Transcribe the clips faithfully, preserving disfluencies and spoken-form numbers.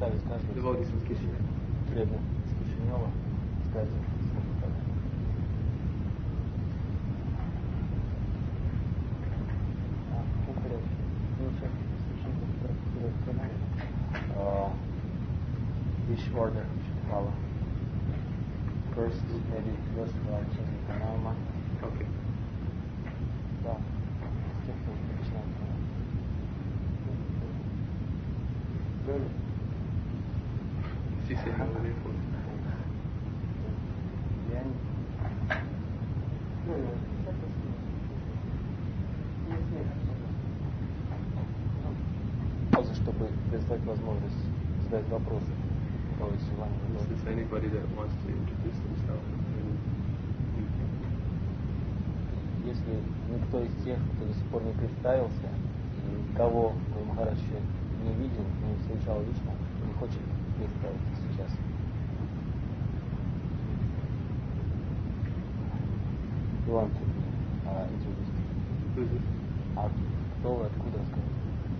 представить каждый. Devotees from Kishinev. Преданный из Кишинева. Сказать, сколько так. А, все в порядке. Ну, сейчас слушаем, как канале. Each order should follow. First, maybe just like changing Kanama. Okay. Да. С тех, кто начинает канал. Good. She said no, therefore. Я не... Пауза, чтобы предоставить возможность задать вопросы. У кого есть желание. Is there anybody that wants to introduce themselves? Если никто из тех, кто до сих пор не представился, и кого Гуру Махарадж еще не видел, не встречал лично, не хочет представиться сейчас. You want to uh, introduce? Who is it? А кто вы, откуда расскажете?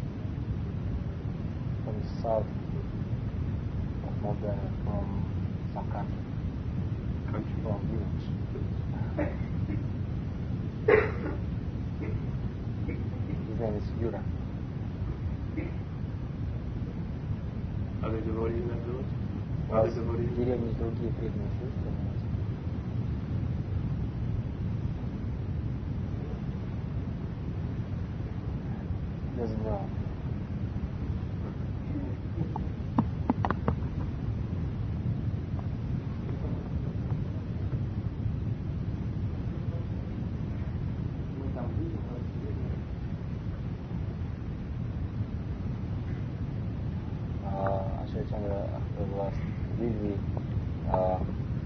From the south of Moldova, from some country. Country. From village. His name is Yura. Are there devotees in that village? У Are вас there в devotees? деревне другие преданные сестры? Doesn't know. Ashwani Chandra was really uh,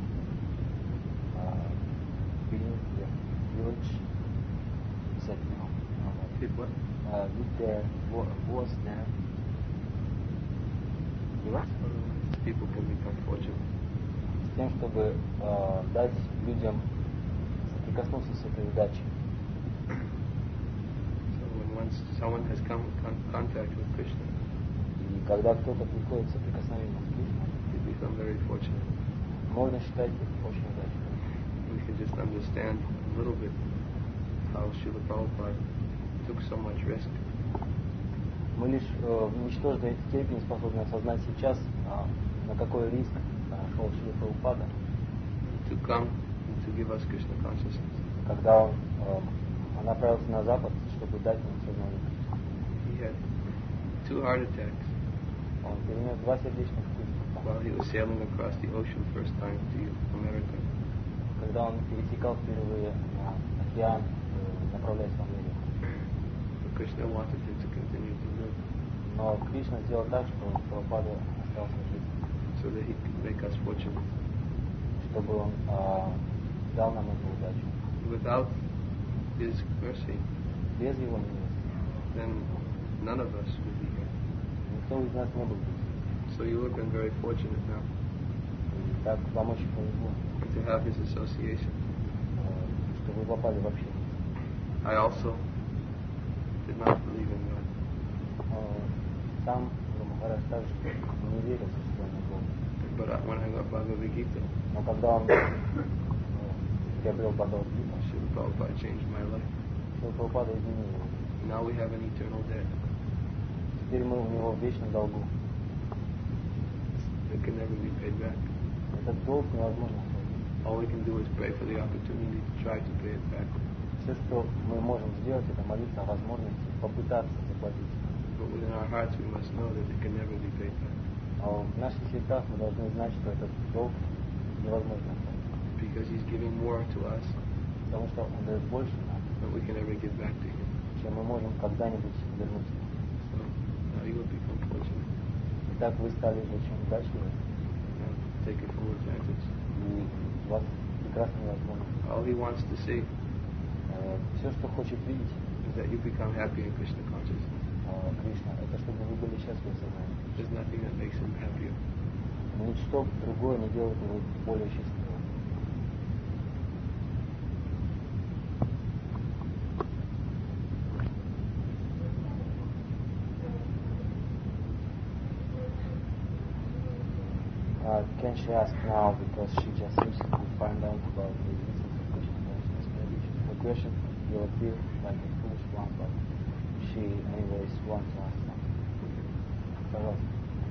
uh, being the village. He said no. no, no. Did what? Uh, with there wa- was there. И what? People can become fortunate. С тем, чтобы uh, дать людям соприкоснуться с этой удачей. So when once someone has come in con- contact with Krishna, И когда кто-то приходит в соприкосновение с Кришной, they become very fortunate. можно считать их очень удачным. We can just understand a little bit how Srila Prabhupada took so much risk. Мы лишь э, в ничтожной степени способны осознать сейчас, а, на какой риск а, шел Шрила Прабхупада, to come and to give us Krishna consciousness. когда он э, направился на Запад, чтобы дать нам сознание Кришны. He had two heart attacks Он перенес два сердечных приступа, while he was sailing across the ocean first time to America. когда он пересекал впервые а, океан, э, направляясь в Америку. But Krishna wanted him to continue to live Но Кришна сделал так, что Прабхупада остался жить, so that he could make us fortunate. чтобы он а, дал нам эту удачу. Without his mercy, Без его милости then none of us would be here. никто из нас не был здесь. So you have been very fortunate now И так вам очень повезло, to have his association. э, что вы попали в общение. I also did not believe in God. Но сам Гуру Махарадж также не верил в существование Бога. But I- when I got Bhagavad Gita, Но когда он э, приобрел Бхагавад-гиту, Srila Prabhupada changed my life. Шрила Прабхупада изменил его. Now we have an eternal debt Теперь мы у него в вечном долгу. that can never be paid back. Этот долг невозможно оплатить. All we can do is pray for the opportunity to try to pay it back. Все, что мы можем сделать, это молиться о возможности попытаться заплатить. But within our hearts we must know that it can never be paid back. А в наших сердцах мы должны знать, что этот долг невозможно оплатить. Because he's giving more to us Потому что он дает больше нам, than we can ever give back to him. чем мы можем когда-нибудь вернуть. So now you will become fortunate. Итак, вы стали очень удачливы, Now take it full advantage. и у вас прекрасная возможность. All he wants to see Все, что хочет видеть is that you become happy in Krishna consciousness. э, Кришна, это чтобы вы были счастливы в сознании. There's nothing that makes him happier. Но ничто другое не делает его более счастливым. Uh, can she ask now because she just recently found out about the existence of Krishna consciousness? Maybe her question will appear like a foolish one, but she anyways wants to ask something. Пожалуйста.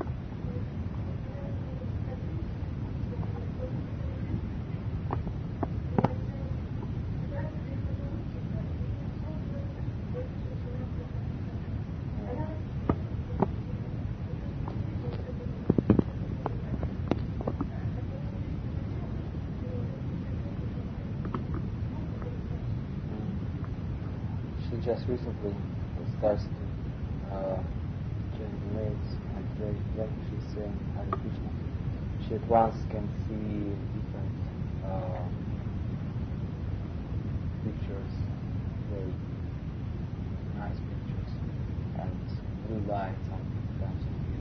Just recently starts to uh, change the names, and when, when she's saying Hare Krishna, she at once can see different uh, pictures, very nice pictures, and blue lights sometimes,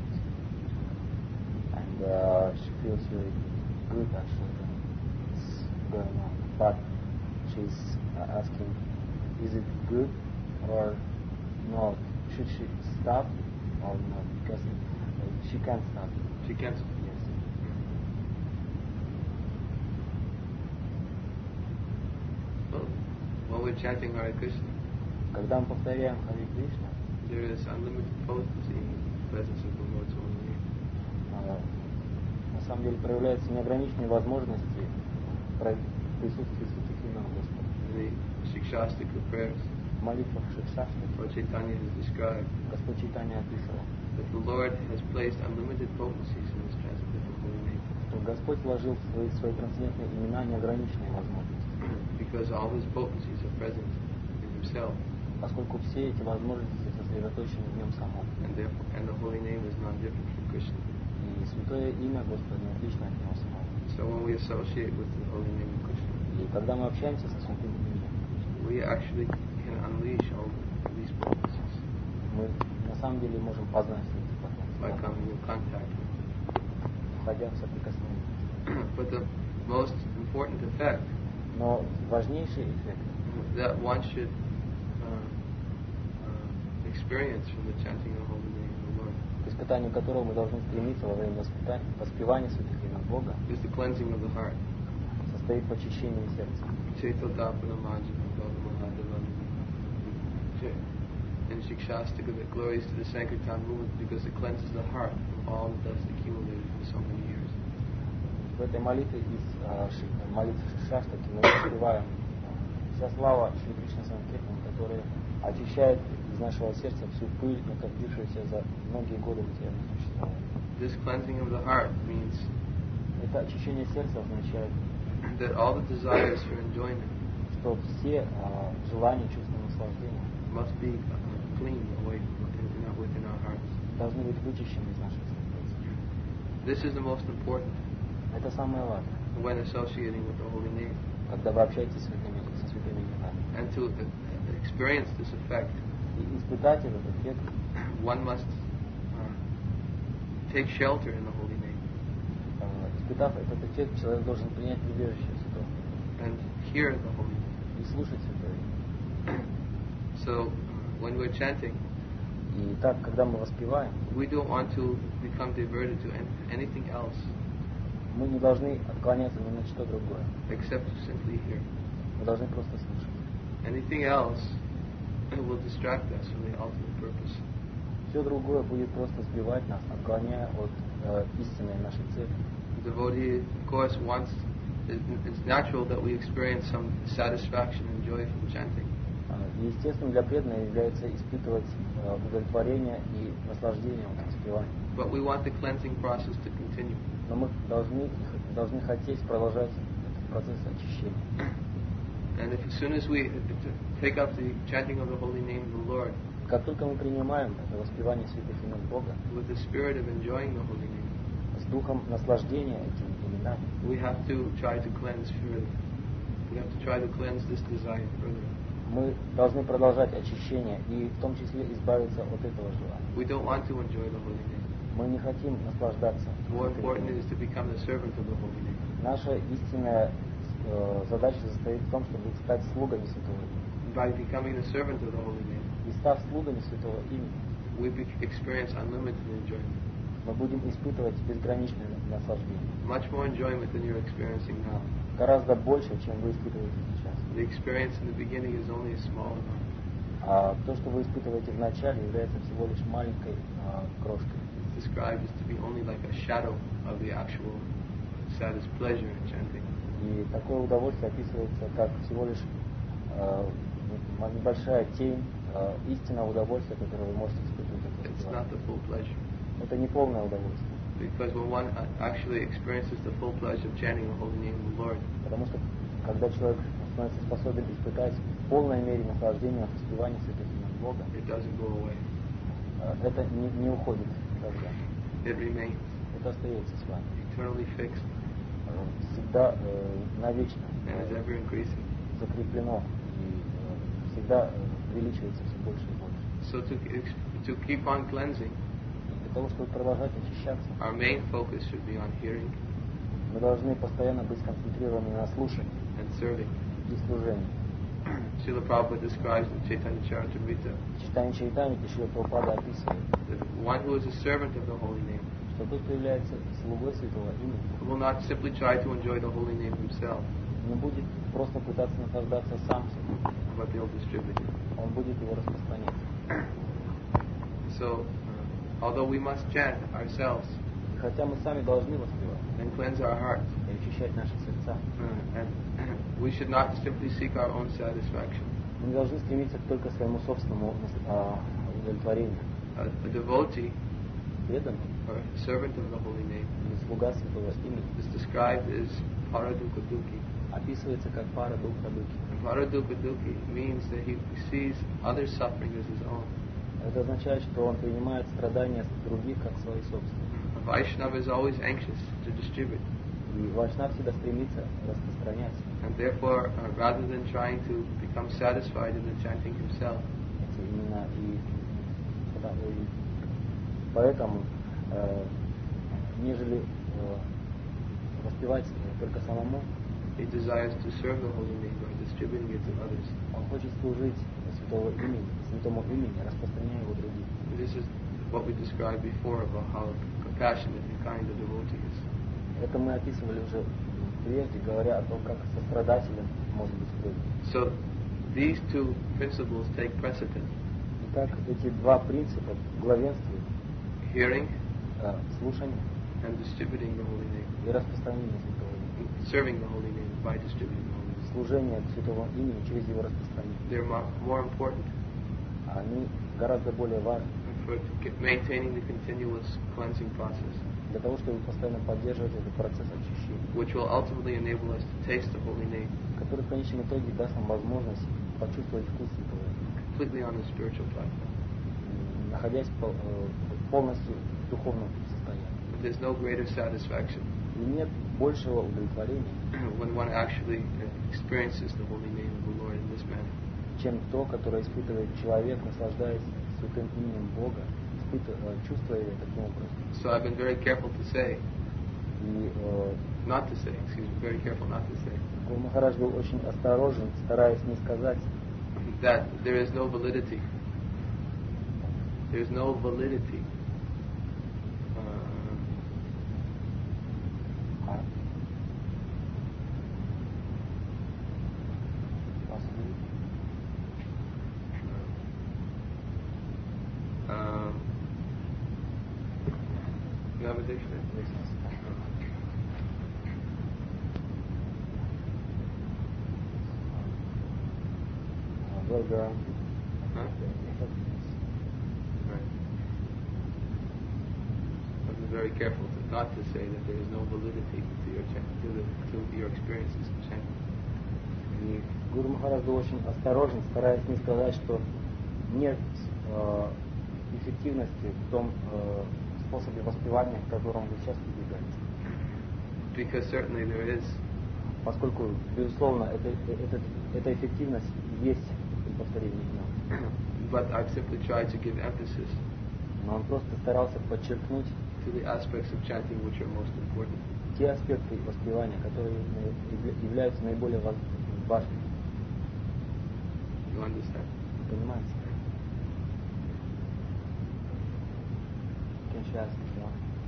and uh, she feels really good actually when it's going on. But she's uh, asking, is it good? Or not? Should she stop or not? Because uh, she can't stop. She can't. Yes. Well, when we're chanting Hare Krishna, когда мы повторяем Харе Кришна, there is unlimited potency in the presence of the Lord's holy name. Uh, на самом деле проявляются неограниченные возможности присутствия святых имен Господа. The Shikshastika prayers. В молитвах Шикшашты Lord Chaitanya has described Господь Чайтанья описывал, that the Lord has placed unlimited potencies in His transcendental holy name. что Господь вложил в свои, свои трансцендентные имена неограниченные возможности. Because all His potencies are present in Himself. Поскольку все эти возможности сосредоточены в Нем самом. And therefore, and the holy name is not different from Krishna. И святое имя Господа не отлично от Него самого. So when we associate with the holy name of Krishna, И когда мы общаемся со святым именем, we actually can unleash all these potencies мы на самом деле можем познать эти by потенции, coming in contact with входя в соприкосновение. them. But the most important effect Но важнейший эффект, that one should uh, uh, experience from the chanting of the holy name of the Lord к испытанию которого мы должны стремиться во время воспитания, воспевания святых имен Бога, is the cleansing of the heart. состоит в очищении сердца. In Shikshastika, that glories to the Sankirtan movement because it cleanses the heart from all the dust accumulated for so many years. В этой молитве из э, ши, молитвы Шикшаштаки мы воспеваем вся слава Шри Кришна Санкиртан, которая очищает из нашего сердца всю пыль, накопившуюся за многие годы материального существования. This cleansing of the heart means Это очищение сердца означает, that all the desires for enjoyment что все э, желания, чувства наслаждения must be uh, clean away within, within our hearts. должны быть вычищены из наших сердец. This is the most important Это самое важное, when associating with the holy name. когда вы общаетесь с святыми, со святыми именами. And to uh, experience this effect, И испытать этот эффект, one must uh, take shelter in the holy name э, испытав этот эффект, человек должен принять прибежище святого and hear the holy name. и слушать святое. So, when we're chanting, И так, когда мы воспеваем, we don't want to become diverted to any- anything else мы не должны отклоняться ни на что другое. except to simply hear. Мы должны просто слушать. Anything else will distract us from the ultimate purpose. Все другое будет просто сбивать нас, отклоняя от э, истинной нашей цели. The devotee, of course, wants, it, it's natural that we experience some satisfaction and joy from chanting. А, и естественно для преданного является испытывать э, удовлетворение и наслаждение от воспевания. But we want the cleansing process to continue. Но мы должны, должны хотеть продолжать этот процесс очищения. And if as soon as we take up the chanting of the holy name of the Lord Как только мы принимаем это воспевание святых имен Бога with the spirit of enjoying the holy name, с духом наслаждения этими именами, we have to try to cleanse further. We have to try to cleanse this desire further. мы должны продолжать очищение и в том числе избавиться от этого желания. We don't want to enjoy the holy name. Мы не хотим наслаждаться. More important is to become the servant of the holy name. Наша истинная э, задача состоит в том, чтобы стать слугами святого имени. By becoming the servant of the holy name, И став слугами святого имени, we be- experience unlimited enjoyment. мы будем испытывать безграничное наслаждение. Much more enjoyment than you're experiencing now. Гораздо больше, чем вы испытываете сейчас. The experience in the beginning is only a small amount. А то, что вы испытываете в начале, является всего лишь маленькой а, крошкой. It's described as to be only like a shadow of the actual saddest pleasure in chanting. И такое удовольствие описывается как всего лишь а, небольшая тень а, истинного удовольствия, которое вы можете испытывать. It's not the full pleasure. Это не полное удовольствие. Because when one actually experiences the full pleasure of chanting the holy name of the Lord, Потому что когда человек становится способен испытать в полной мере наслаждение от воспевания святых имен Бога, it doesn't go away. а, это не, не уходит никогда. It remains Это остается с вами. eternally fixed А, Всегда э, навечно and is э, ever increasing. закреплено и э, всегда э, увеличивается все больше и больше. So to to keep on cleansing, Для того, чтобы продолжать очищаться, our main focus should be on hearing мы должны постоянно быть сконцентрированы на слушании and serving. и служении. Srila Prabhupada describes in Chaitanya Charitamrita Читание Чайтани Шрила Прабхупада описывает, that one who is a servant of the holy name что тот, кто является слугой святого имени, will not simply try to enjoy the holy name himself, не будет просто пытаться наслаждаться сам собой, but they'll distribute it. он будет его распространять. So, uh, although we must chant ourselves И хотя мы сами должны воспевать and cleanse our hearts, и очищать наши сердца, uh, and we should not simply seek our own satisfaction. мы не должны стремиться только к своему собственному а, удовлетворению. A, a devotee Преданный or servant of the holy name или слуга святого имени is described as Paradukaduki. описывается как пара духа духи. And Paradukaduki means that he sees other suffering as his own. Это означает, что он принимает страдания других как свои собственные. A Vaishnava is always anxious to distribute, И Вайшнав всегда стремится распространять. and therefore, uh, rather than trying to become satisfied in the chanting himself, эти имена. И, да, и поэтому, э, нежели э, воспевать только самому, he desires to serve the holy name by distributing it to others. он хочет служить святого имени, святому имени, распространяя его другим. This is what we described before about how compassionate and kind the devotee is. Это мы описывали уже прежде, говоря о том, как сострадателен может быть предан. So these two principles take precedence: Итак, эти два принципа главенствуют: hearing э, слушание and distributing the holy name, и распространение святого имени. serving the holy name by distributing the holy name. Служение святого имени через его распространение. They're more, more important Они гораздо более важны for get- maintaining the continuous cleansing process, для того, чтобы постоянно поддерживать этот процесс очищения, which will ultimately enable us to taste the holy name который в конечном итоге даст нам возможность почувствовать вкус святого имени, completely on the spiritual platform. м, находясь пол- э, полностью в духовном состоянии. There's no greater satisfaction И нет большего удовлетворения, when one actually uh, experiences the holy name of the Lord in this manner. чем то, которое испытывает человек, наслаждаясь святым именем Бога, испытывая, э, чувствуя его таким образом. So I've been very careful to say, И э, not to say, excuse me, very careful not to say, Гуру Махарадж был очень осторожен, стараясь не сказать, that there is no validity. There's no validity. Uh, а, послушай, uh, you have a dictionary? well grounded. Huh? Right. I've been very careful to not to say that there is no validity to your chant, to, the, to your experiences of chanting. И Гуру Махарадж был очень осторожен, стараясь не сказать, что нет э, эффективности в том э, способе воспевания, к которому вы сейчас прибегаете. Because certainly there is, Поскольку, безусловно, это, это, эта эффективность есть при повторении имен. but I've simply tried to give emphasis Но он просто старался подчеркнуть to the aspects of chanting which are most important. те аспекты воспевания, которые наи- являются наиболее важ- важными. You understand? Понимаете? Can she ask if you want?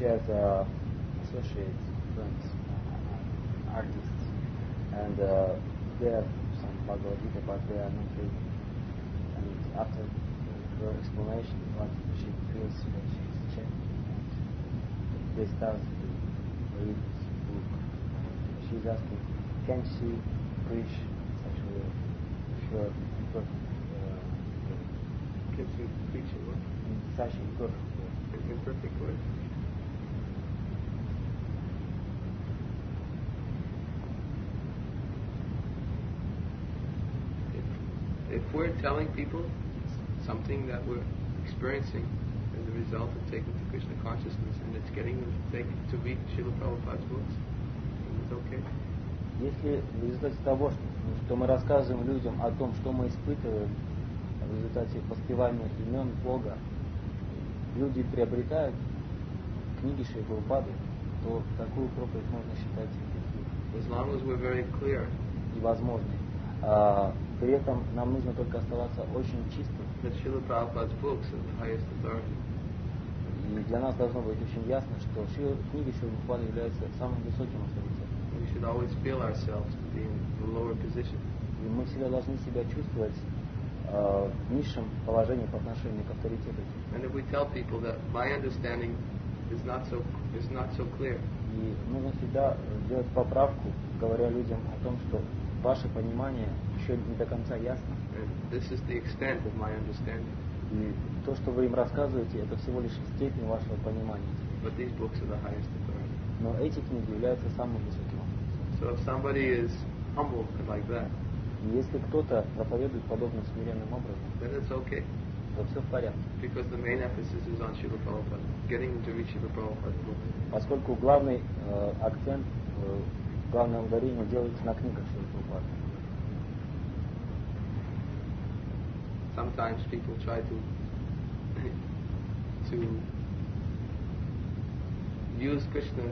she has uh, associates, friends, uh, artists, and uh, they have some Bhagavad Gita, but they are not reading. And after her explanation, what she feels that she's changed, and they start to read this book. She's asking, can she preach such a way? Sure, perfect. Uh, Can she preach it what? in such a perfect way. In imperfect way? If, if we're telling people something that we're experiencing as a result of taking to Krishna consciousness, and it's getting them to take to read Srila Prabhupada's books, then it's okay. Если в результате того, что, что мы рассказываем людям о том, что мы испытываем в результате воспевания имен Бога, люди приобретают книги Шри Прабхупады, то такую проповедь можно считать эффективной As long as we're very clear и возможной. А, при этом нам нужно только оставаться очень чистым, that Srila Prabhupada's books are the highest authority. и для нас должно быть очень ясно, что Шри- книги Шри Прабхупады являются самым высоким авторитетом. We should always feel ourselves to be in a lower position. И мы всегда должны себя чувствовать а, в низшем положении по отношению к авторитету. And if we tell people that my understanding is not so is not so clear, И нужно всегда делать поправку, говоря людям о том, что ваше понимание еще не до конца ясно. and this is the extent of my understanding, И то, что вы им рассказываете, это всего лишь степень вашего понимания. but these books are the highest authority. Но эти книги являются самым высоким. So if somebody is humble like that, И если кто-то проповедует подобным смиренным образом, then it's okay, то все в порядке. because the main emphasis is on Srila Prabhupada, getting them to read Srila Prabhupada's books. Поскольку главный э, акцент, э, главное ударение делается на книгах Шри Прабхупады. Sometimes people try to to use Krishna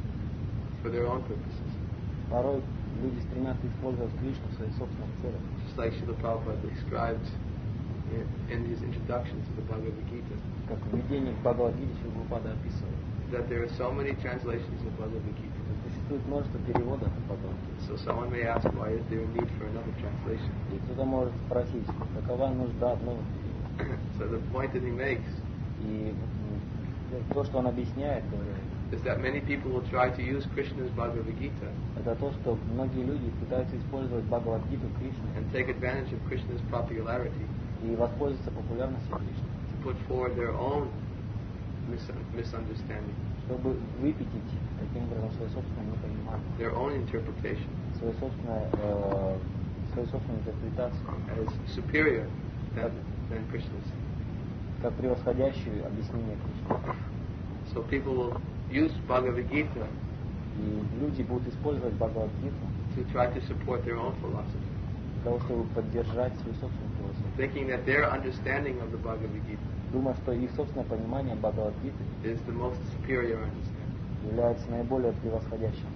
for their own purposes, Порой люди стремятся использовать Кришну в своих собственных целях. just like Srila Prabhupada described in, in his introduction to the Bhagavad Gita, Как в введении к Бхагавад-гите Шри Прабхупада описывает. that there are so many translations of Bhagavad Gita. Существует множество переводов Бхагавад-гиты. So someone may ask, why is there a need for another translation? И кто-то может спросить, какова нужда в новых переводах. So the point that he makes И м, то, что он объясняет, говоря, is that many people will try to use Krishna's Bhagavad Gita это то, что многие люди пытаются использовать Бхагавад-гиту Кришны and take advantage of Krishna's popularity и воспользоваться популярностью Кришны, to put forward their own mis- misunderstanding, чтобы выпятить таким образом свое собственное непонимание, their own interpretation свою собственную, э, свою собственную интерпретацию, as superior than, than Krishna's. как превосходящую объяснение Кришны. So people will use Bhagavad Gita И люди будут использовать Бхагавад-гиту to try to support their own philosophy, для того, чтобы поддержать свою собственную философию, thinking that their understanding of the Bhagavad Gita думая, что их собственное понимание Бхагавад-гиты is the most superior understanding. является наиболее превосходящим.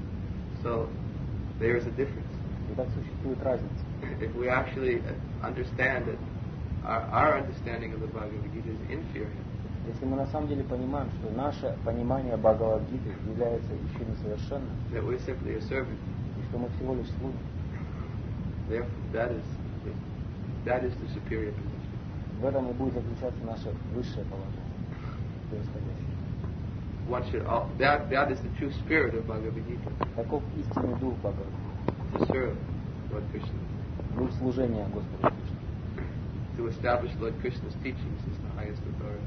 So there is a difference. И так существует разница. If we actually understand that our, our understanding of the Bhagavad Gita is inferior, Если мы на самом деле понимаем, что наше понимание Бхагавад-гиты является еще несовершенным, that we're simply a servant, и что мы всего лишь слуги, therefore that is the, that is the superior position. в этом и будет заключаться наше высшее положение, превосходящее. One should al- that that is the true spirit of Bhagavad Gita, Таков истинный дух Бхагавад-гиты, to serve Lord Krishna, дух служения Господу Кришне. to establish Lord Krishna's teachings is the highest authority,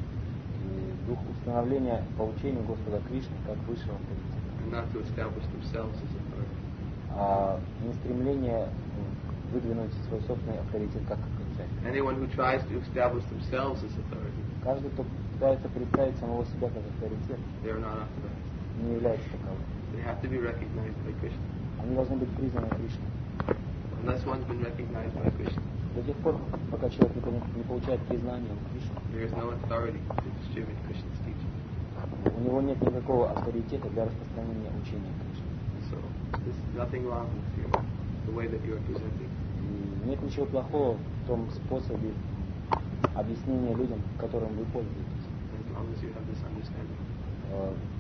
И дух установления по учению Господа Кришны как высшего авторитета, and not to establish themselves as authority. а не стремление выдвинуть свой собственный авторитет как окончательный. Anyone who tries to establish themselves as authority, Каждый, кто пытается представить самого себя как авторитет, they are not authorized. не является таковым. They have to be recognized by Krishna. Они должны быть признаны Кришной. Unless one's been recognized by Krishna, До тех пор, пока человек не пон- не получает признания у Кришны, there is no authority to distribute Krishna's teaching. у него нет никакого авторитета для распространения учения Кришны. So there's nothing wrong with your, the way that you are presenting. И нет ничего плохого в том способе объяснения людям, которым вы пользуетесь. As long as you have this understanding. Э,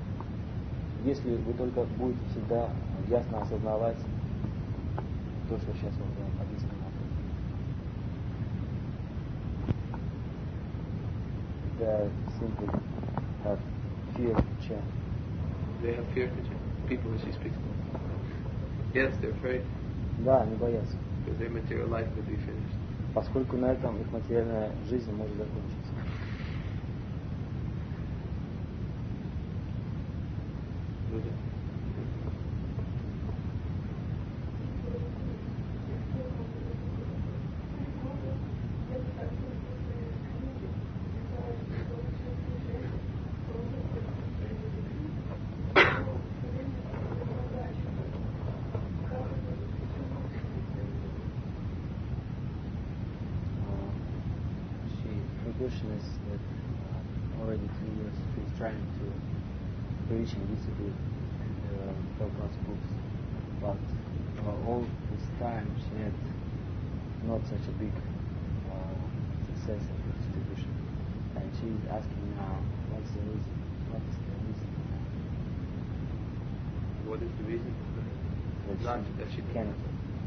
если вы только будете всегда ясно осознавать то, что сейчас вам объяснено. They simply have fear to change. They have fear to change. People who she speaks to. Yes, they're afraid. Да, они боятся. Because their material life could be finished. Поскольку на этом их материальная жизнь может закончиться. Is that uh, already two years she's trying to preach and distribute uh, Prabhupada's books, but uh, all this time she had not such a big uh, success of the distribution, and she is asking now, what's the reason? What is the reason? What is the reason? That Not she, that she cannot.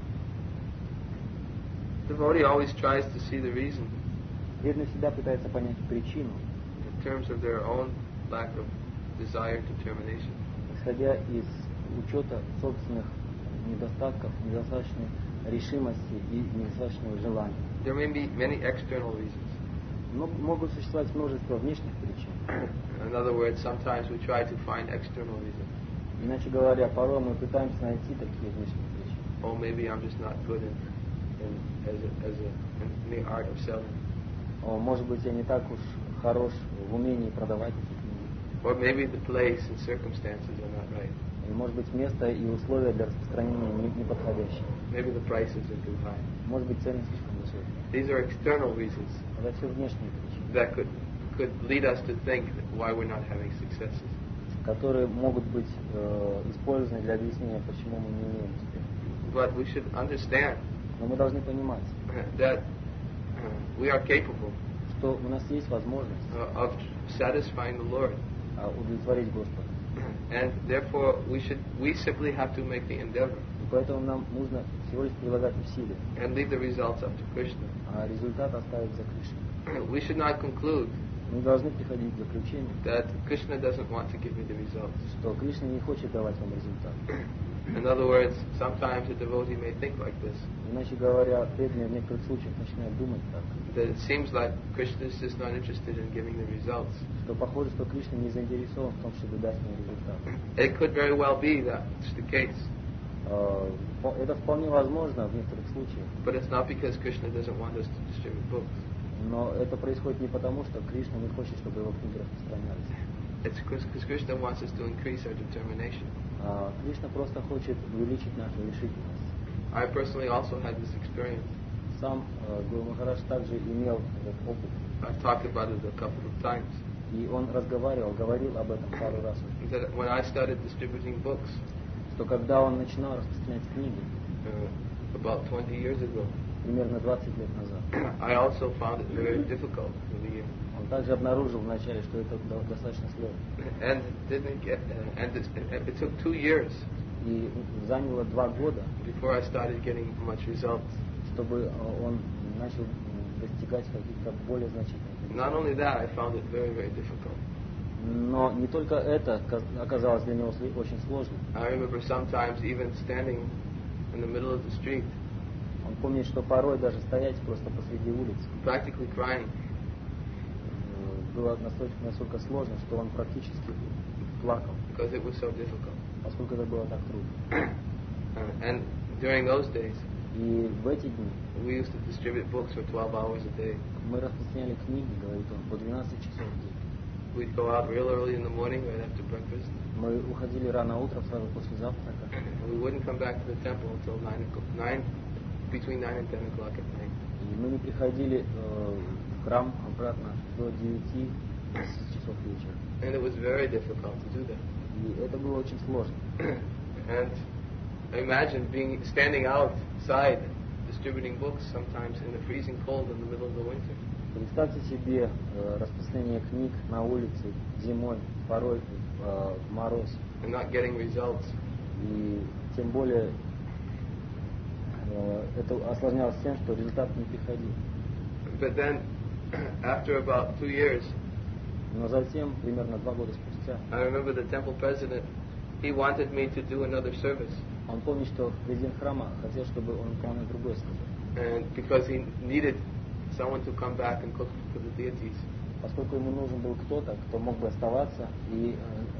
The devotee always tries to see the reason. Преданный всегда пытается понять причину. In terms of their own lack of desire, determination. Исходя из учета собственных недостатков, недостаточной решимости и недостаточного желания. There may be many external reasons. Но могут существовать множество внешних причин. In other words, sometimes we try to find external reasons. Иначе говоря, порой мы пытаемся найти такие внешние причины. Oh, maybe I'm just not good in, in as a, as a, in the art of selling. О, может быть, я не так уж хорош в умении продавать эти книги. Or maybe the place and circumstances are not right. Или, может быть, место и условия для распространения не, не подходящие. Maybe the prices are too high. Может быть, цены слишком высокие. These are external reasons. Это все внешние причины. That could could lead us to think why we're not having successes. Которые могут быть э, использованы для объяснения, почему мы не имеем успеха. But we should understand. Но мы должны понимать, that we are capable что у нас есть возможность uh, of satisfying the Lord. удовлетворить Господа. And therefore we should we simply have to make the endeavor. И поэтому нам нужно всего лишь прилагать усилия. And leave the results up to Krishna. А результат оставить за Кришной. We should not conclude Мы должны приходить к заключению, that Krishna doesn't want to give me the results. что Кришна не хочет давать вам результат. In other words, sometimes a devotee may think like this. Иначе говоря, преданные в некоторых случаях начинают думать так, That it seems like Krishna is just not interested in giving the results. что похоже, что Кришна не заинтересован в том, чтобы дать мне результат. It could very well be that it's the case. Э, Это вполне возможно в некоторых случаях, But it's not because Krishna doesn't want us to distribute books. но это происходит не потому, что Кришна не хочет, чтобы его книги распространялись. It's because Krishna wants us to increase our determination. А Кришна просто хочет увеличить нашу решительность. I personally also had this experience. Сам э, Гуру Махарадж также имел этот опыт, I've talked about it a couple of times. и он разговаривал, говорил об этом пару раз уже, That when I started distributing books что когда он начинал распространять книги, uh, about twenty years ago, примерно двадцать лет назад, I also found it very difficult in the beginning. он также обнаружил вначале, что это до- достаточно сложно. And didn't get, uh, and it, it took two years И заняло два года, before I started getting much results. чтобы э, он начал м, достигать каких-то более значительных Not результатов. only that, I found it very, very difficult. Но не только это ка- оказалось для него сли- очень сложным. I remember sometimes even standing in the middle of the street, Он помнит, что порой даже стоять просто посреди улицы practically crying э, было настолько, настолько сложно, что он практически плакал, because it was so difficult. поскольку это было так трудно. Uh, and during those days, И в эти дни we used to distribute books for twelve hours a day. мы распространяли книги, говорит он, по двенадцать часов в день. We'd go out real early in the morning right after breakfast. Мы уходили рано утром, сразу после завтрака, And we wouldn't come back to the temple until nine, o'clock, nine between nine and ten o'clock at night. и мы не приходили э, в храм обратно до девяти-десяти часов вечера. And it was very difficult to do that. И это было очень сложно. And imagine being standing outside distributing books sometimes in the freezing cold in the middle of the winter. Представьте себе э, распространение книг на улице зимой, порой э, мороз. and not getting results. И тем более э, это осложнялось тем, что результат не приходил. But then, after about two years, Но затем, примерно два года спустя, I remember the temple president, he wanted me to do another service. он помнит, что президент храма хотел, чтобы он выполнял другой службу. And because he needed someone to come back and cook for the deities. Поскольку ему нужен был кто-то, кто мог бы оставаться и э,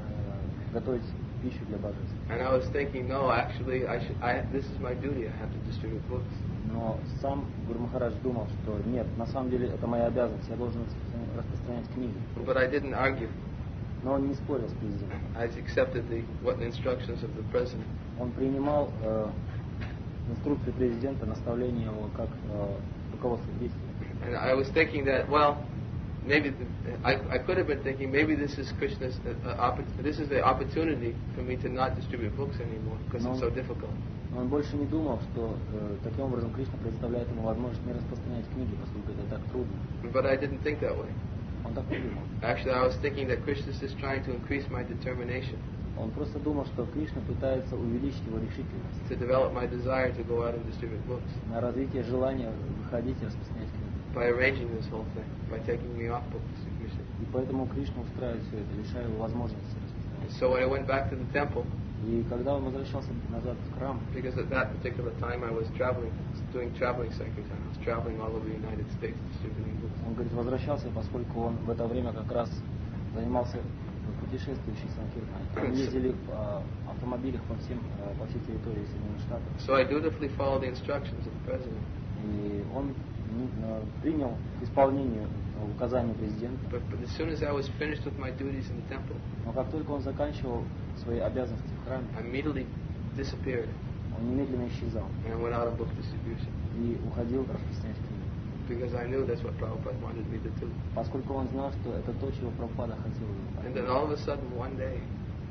э, готовить пищу для божеств. And I was thinking, no, actually, I should, I, this is my duty, I have to distribute books. Но сам Гуру Махарадж думал, что нет, на самом деле это моя обязанность, я должен распространять, распространять книги. But I didn't argue. Но он не спорил с президентом. I accepted the what the instructions of the president. Он принимал э, инструкции президента, наставления его как э, руководство действий. And I was thinking that, well, maybe the, I, I could have been thinking maybe this is Krishna's uh, uh, oppor- this is the opportunity for me to not distribute books anymore because No. it's so difficult. Но он больше не думал, что э, таким образом Кришна предоставляет ему возможность не распространять книги, поскольку это так трудно. But I didn't think that way. Он так не думал. Actually, I was thinking that Krishna is just trying to increase my determination, Он просто думал, что Кришна пытается увеличить его решительность to develop my desire to go out and distribute books на развитие желания выходить и распространять книги. by arranging this whole thing, by taking me off book distribution. И поэтому Кришна устраивает все это, лишая его возможности распространять. So when I went back to the temple, И когда он возвращался назад в храм, because at that particular time I was traveling, doing traveling secretary, I was traveling all over the United States distributing books. он, говорит, возвращался, поскольку он в это время как раз занимался путешествующей санкиртаной. Они ездили в а, автомобилях по всем, а, по всей территории Соединенных Штатов. So I dutifully followed the instructions of the president. И он ну, а, принял к исполнению указания президента. But, but as soon as I was finished with my duties in the temple, Но как только он заканчивал свои обязанности в храме, I immediately disappeared он немедленно исчезал and went out on book distribution и уходил распространять книги. because I knew that's what Prabhupada wanted me to do. Поскольку он знал, что это то, чего Прабхупада хотел And выполнять. then all of a sudden, one day,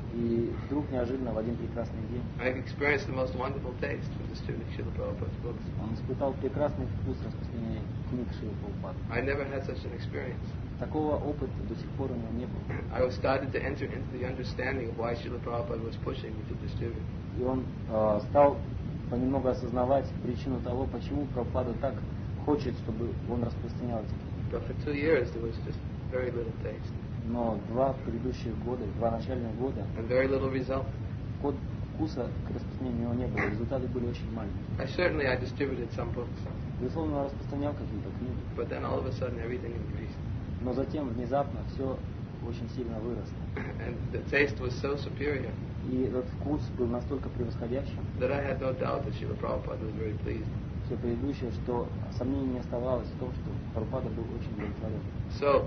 И вдруг неожиданно в один прекрасный день I experienced the most wonderful taste from distributing Srila Prabhupada's books. он испытал прекрасный вкус распространения книг Шрилы Прабхупады. I never had such an experience. Такого опыта до сих пор у него не было. I was started to enter into the understanding of why Srila Prabhupada was pushing me to distribute. И он э, стал понемногу осознавать причину того, почему Прабхупада так хочет, чтобы он распространял эти книги. But for two years, there was just very little taste Но два предыдущих года, два начальных года, and very little result. код вкуса к распространению у него не было. Результаты были очень маленькие. I certainly I distributed some books, Безусловно, он распространял какие-то книги. but then all of a sudden everything increased. Но затем внезапно все очень сильно выросло. And the taste was so superior И этот вкус был настолько превосходящим, that I had no doubt that Srila Prabhupada was very pleased. все предыдущее, что сомнений не оставалось в том, что Прабхупада был очень удовлетворен. So,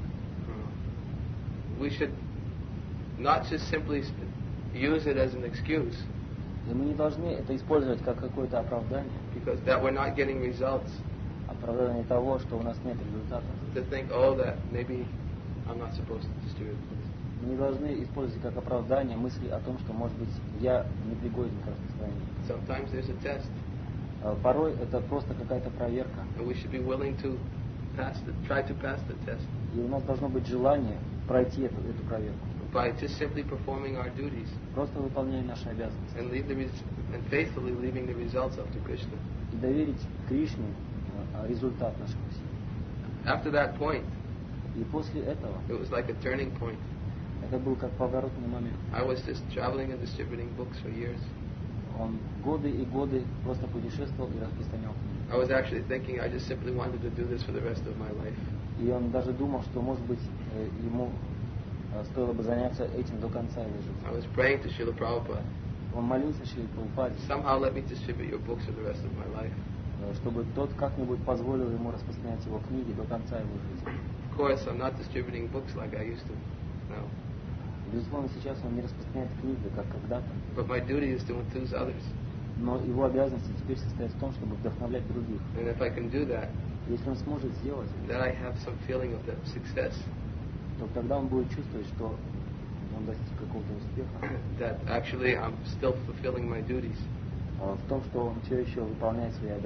we should not just simply use it as an excuse И мы не должны это использовать как какое-то оправдание, because that we're not getting results, оправдание того, что у нас нет результата. to think, oh, that maybe I'm not supposed to distribute books. Мы не должны использовать как оправдание мысли о том, что, может быть, я непригоден к распространению. Sometimes there's a test, А Порой это просто какая-то проверка, and we should be willing to pass the, try to pass the test и у нас должно быть желание пройти эту, эту проверку, by just simply performing our duties просто выполняя наши обязанности and leave the res- and faithfully leaving the results up to Krishna. и доверить Кришне а, результат наших усилий. After that point, И после этого it was like a turning point. это был как поворотный момент. I was just traveling and distributing books for years. Он годы и годы просто путешествовал и распространял книги. I was actually thinking I just simply wanted to do this for the rest of my life. И он даже думал, что, может быть, э, ему э, стоило бы заняться этим до конца его жизни. I was praying to Srila Prabhupada, Он молился Шриле Прабхупаде, somehow let me distribute your books for the rest of my life. э, чтобы тот как-нибудь позволил ему распространять его книги до конца его жизни. Of course, I'm not distributing books like I used to now, И, безусловно, сейчас он не распространяет книги, как когда-то. but my duty is to enthuse others. Но его обязанность теперь состоит в том, чтобы вдохновлять других. And if I can do that, Если он сможет сделать это, then I have some feeling of that success, то тогда он будет чувствовать, что он достиг какого-то успеха, that actually I'm still fulfilling my duties. э, в том, что он все еще выполняет свои обязанности.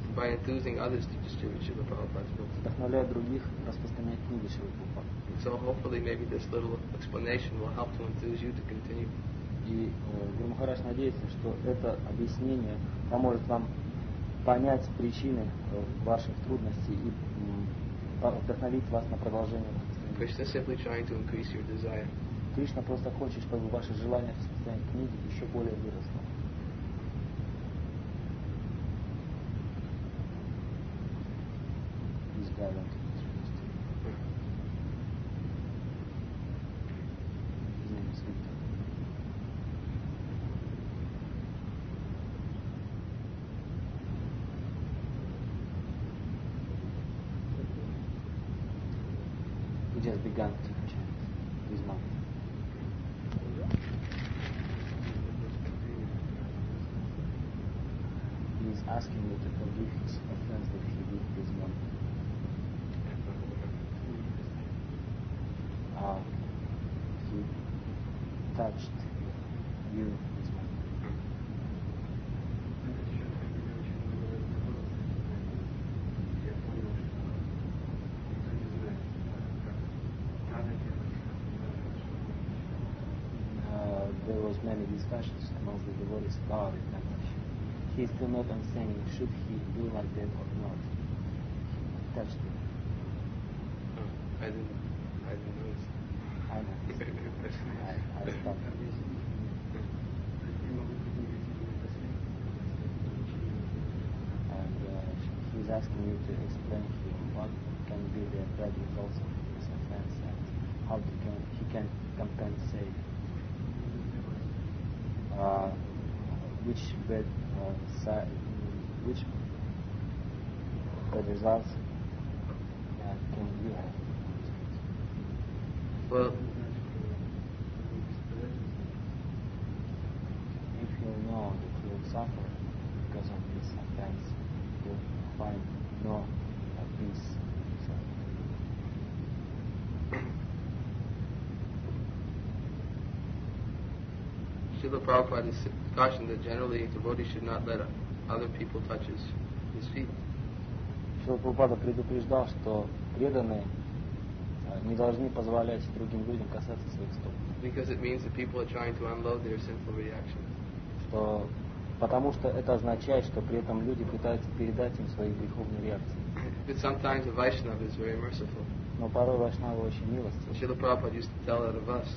by enthusing others to distribute Srila Prabhupada's books. Вдохновляет других распространять книги Шрилы Прабхупады. So hopefully maybe this little explanation will help to enthuse you to continue. И э, Гуру Махарадж надеется, что это объяснение поможет вам понять причины э, ваших трудностей и м, вдохновить вас на продолжение распространения. Krishna is simply trying to increase your desire. Кришна просто хочет, чтобы ваше желание распространять книги еще более выросло. This guy wants to introduce to you. His name is Victor. He just began to chant his mantra. He is asking you to forgive his offense that he did this morning. Uh, he touched you this morning. Uh, there was many discussions among the devotees about it, and he is still not understanding should he do like that or not. He touched it. Oh, I didn't, I didn't notice. I know. I, I stopped. And uh, he's asking you to explain to him what can be the bad results of this offense and how he can, he can compensate. Uh, which bad uh, si- which bad results uh, can you have? Well, If you know that you will suffer because of this offense, you will find no uh, peace. So, Srila Prabhupada is cautioned that generally a devotee should not let other people touch his, his feet. Шрила Прабхупада предупреждал, что преданные э, не должны позволять другим людям касаться своих стоп. Because it means that people are trying to unload their sinful reactions. Что, потому что это означает, что при этом люди пытаются передать им свои греховные реакции. But sometimes a Vaishnava is very merciful. Но порой Вайшнавы очень милостивы. Srila Prabhupada used to tell that of us.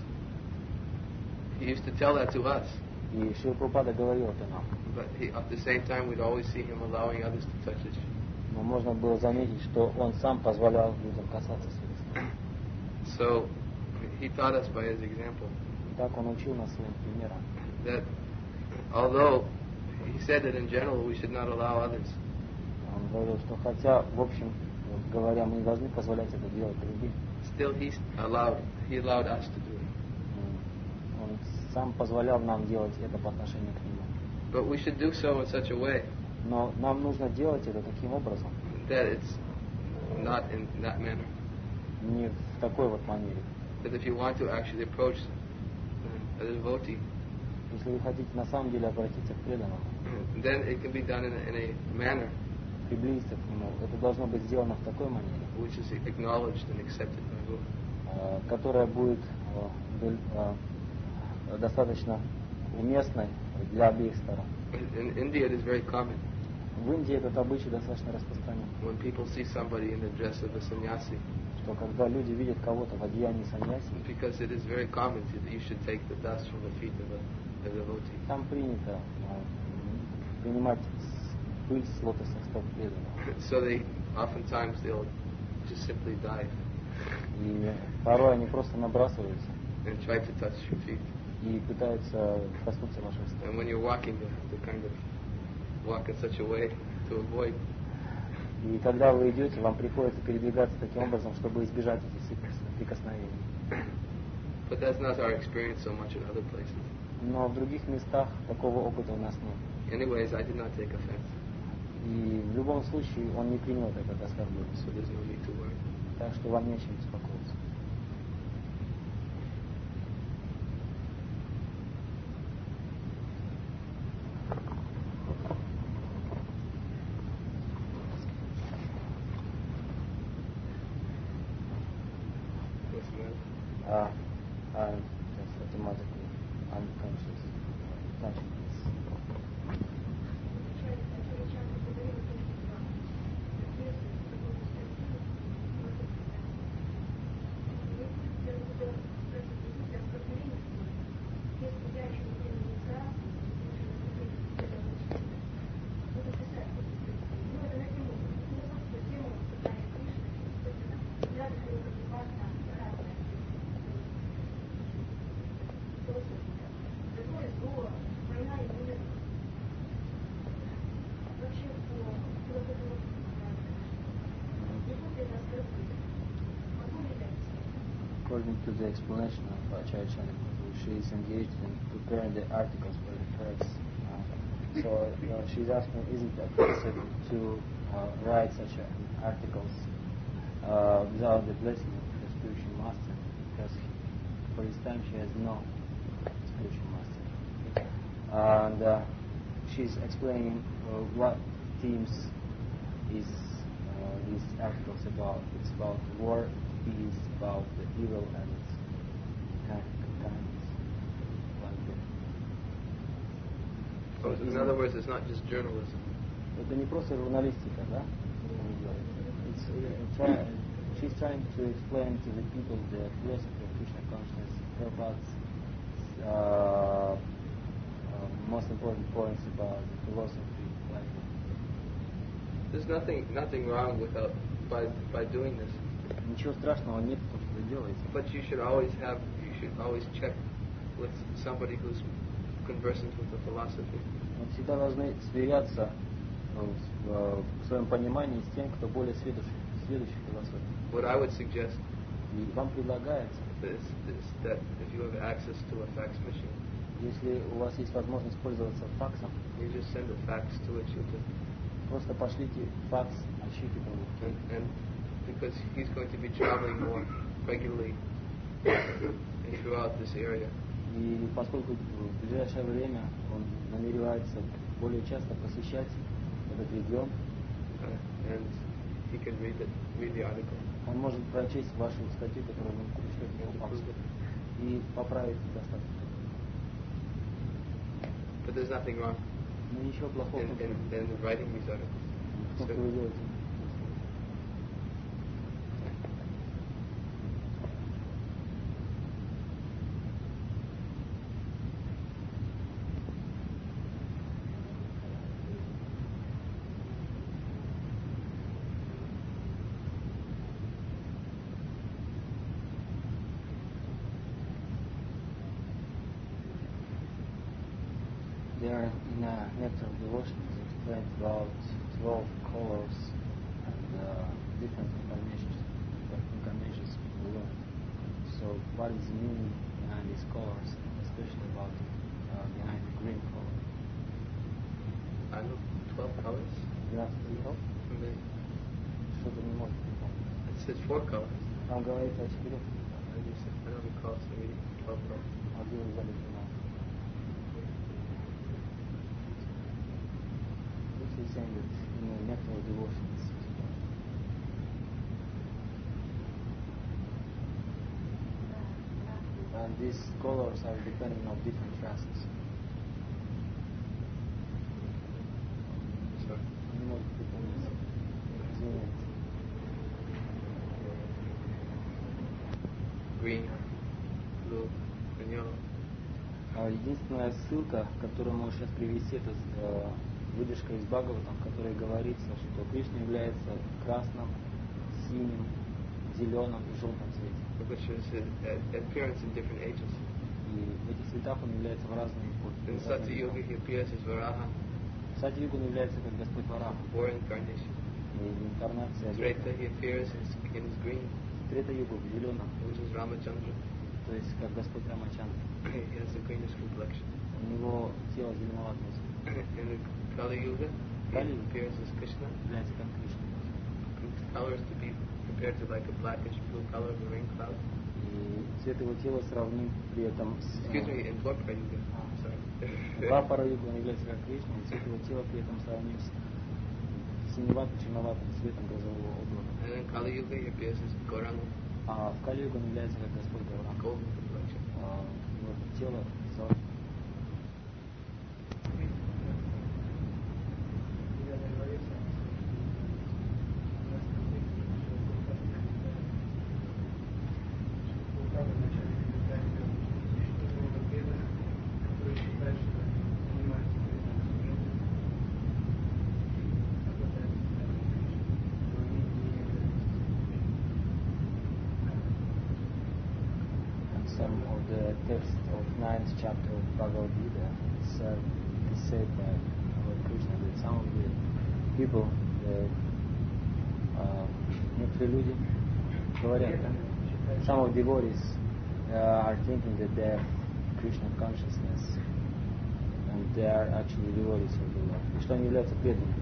He used to tell that to us. И Шрила Прабхупада говорил это нам. But he, at the same time, we'd always see him allowing others to touch his feet. Но можно было заметить, что он сам позволял людям касаться своих стоп. So he taught us by his example И так он учил нас своим примером. that although he said that in general we should not allow others, Он говорил, что хотя, в общем, говоря, мы не должны позволять это делать другим, still he allowed he allowed us to do it. м, он сам позволял нам делать это по отношению к нему. But we should do so in such a way Но нам нужно делать это таким образом, that it's not in that manner. не в такой вот манере. That if you want to actually approach a devotee, Если вы хотите на самом деле обратиться к преданному, then it can be done in a, in a manner приблизиться к нему, это должно быть сделано в такой манере, which is acknowledged and accepted by both. э, которая будет э, дол- э, достаточно уместной для обеих сторон. In India, it is very common В Индии этот обычай достаточно распространен, when people see somebody in the dress of a sannyasi, что когда люди видят кого-то в одеянии саньяси, because it is very common to, that you should take the dust from the feet of a, a devotee. там принято э, принимать с- пыль с лотосных стоп преданного. So they oftentimes they'll just simply dive И порой они просто набрасываются and try to touch your feet. и пытаются коснуться ваших стоп. And when you're walking, you have to kind of walk in such a way to avoid. И когда вы идете, вам приходится передвигаться таким образом, чтобы избежать этих прикосновений. But that's not our experience so much in other places. Но в других местах такого опыта у нас нет. Anyways, I did not take offense, И в любом случае он не принял это как оскорбление. so there's no need to worry. Так что вам нечем беспокоиться. touching this. According to the explanation of Acharya Chandra, she is engaged in preparing the articles for the press. Uh, so uh, she's asking, isn't that possible to uh, write such uh, articles uh, without the blessing of the spiritual master? Because for this time she has no spiritual master. And uh, she's explaining uh, what themes is uh, these articles about. It's about war, peace, about the evil and kindness. Like that. So in other words, it's not just journalism. Это не просто журналистика, да? It's, uh, try, she's trying to explain to the people the philosophy of Krishna consciousness, Prabhupada's uh, uh, most important points about the philosophy. Like that. There's nothing nothing wrong without by by doing this. Ничего страшного нет в том, что вы делаете. But you should always have you should always check with somebody who's conversant with the philosophy. Мы всегда должны сверяться ну, в, в своем понимании с тем, кто более сведущий, сведущий в философии. What I would suggest И вам предлагается, is, is that if you have access to a fax machine, если у вас есть возможность пользоваться факсом, you just send a fax to Achyuta. просто пошлите факс Achyuta Prabhu. And, and because he's going to be traveling more regularly throughout this area. И поскольку в ближайшее время он намеревается более часто посещать этот регион, Uh, and he can read it, read the article. он может прочесть вашу статью, которую вы пришлете по факсу, и поправить недостатки. But there's nothing wrong Но ничего плохого in, в том, in, in writing these articles. в том, что вы делаете. There in uh, Nectar of Devotion is explained about twelve colors and uh, different incarnations, incarnations below. So what is the meaning behind these colors, especially about uh, behind the green color? I know twelve colors. двенадцать цветов? And then Что-то не может припомнить. it says four colors. Там говорится о четырех цветах, I just I don't recall seeing twelve colors. а где вы взяли двенадцать? This is saying that in the Nectar of Devotion it's and these colors are depending on different races. Sorry. Не может припомнить. Извиняюсь. Green, blue, and yellow. А единственная ссылка, которую можно сейчас привести, это э, выдержка из Бхагаватам, в которой говорится, что Кришна является красным, синим, зеленым и желтым цветом. Which is uh, appearance in different ages. И в этих цветах он является в разные эпохи. In в разные Satya Yuga, эпохи. he appears as Varaha, В Сати-югу он является как Господь Вараха. four incarnation. И инкарнация Treta, he appears in his, in his green, Трета-югу в зеленом, which is Ramachandra. то есть как Господь Рамачандра. He has the greenish complexion. У него тело зеленоватого цвета. In the Kali Yuga, Kali he Yuga. appears as Krishna. Является как Кришна. His color is to be compared to like a blackish blue color of a rain cloud. И цвет его тела сравним при этом с... Excuse me, in Dwapara Yuga. Ah. Sorry. Двапара-югу он является как Кришна, и цвет его тела при этом сравним с синевато-черноватым цветом грозового облака. And in Kali Yuga, he appears as Gauranga, А в Кали-югу он является как Господь Гауранга. golden complexion. А его тело золотое. the text of ninth chapter of Bhagavad Gita, it's, uh, it's said by Lord Krishna that some of the people, the, uh, некоторые люди говорят, да? Some of the devotees uh, are thinking that they have Krishna consciousness and they are actually devotees of the Lord, и что они являются преданными.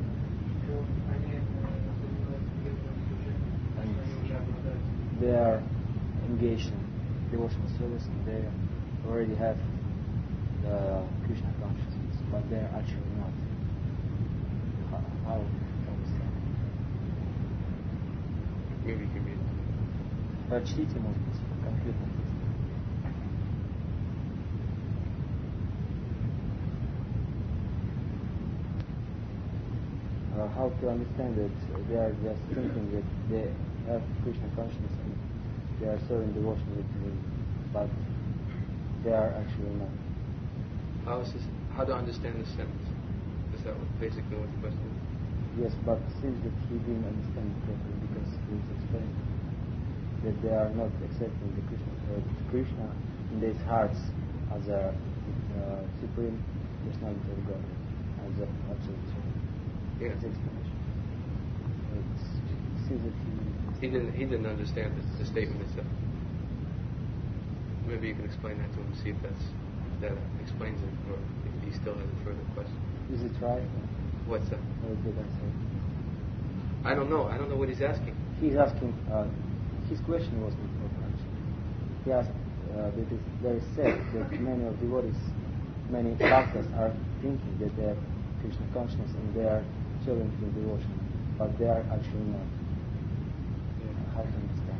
And they are engaged in devotional service and they already have the Krishna consciousness, but they are actually not. How, how understand? Maybe you can read it. Прочтите, может быть, конкретно. Uh, how to understand that they are just thinking that they have Krishna consciousness and they are serving devotion with me, but they are actually not. How is this, how to understand this sentence? Is that what, basically what the question is? Yes, but seems that he didn't understand it properly because he was explaining that they are not accepting the Krishna, uh, Krishna in their hearts as a uh, supreme personality of God, as a absolute soul. Yeah. That's the explanation. It's, it seems that he He didn't. He didn't understand the, the statement itself. Maybe you can explain that to him. See if that's if that explains it, or if he still has a further question. Is it right? What's that? Or did I say? I don't know. I don't know what he's asking. He's asking. Uh, his question was not proper. Actually, he asked uh, that it's very sad that many of devotees, many bhaktas are thinking that they have Krishna consciousness and they are serving Him devotion, but they are actually not. How to understand?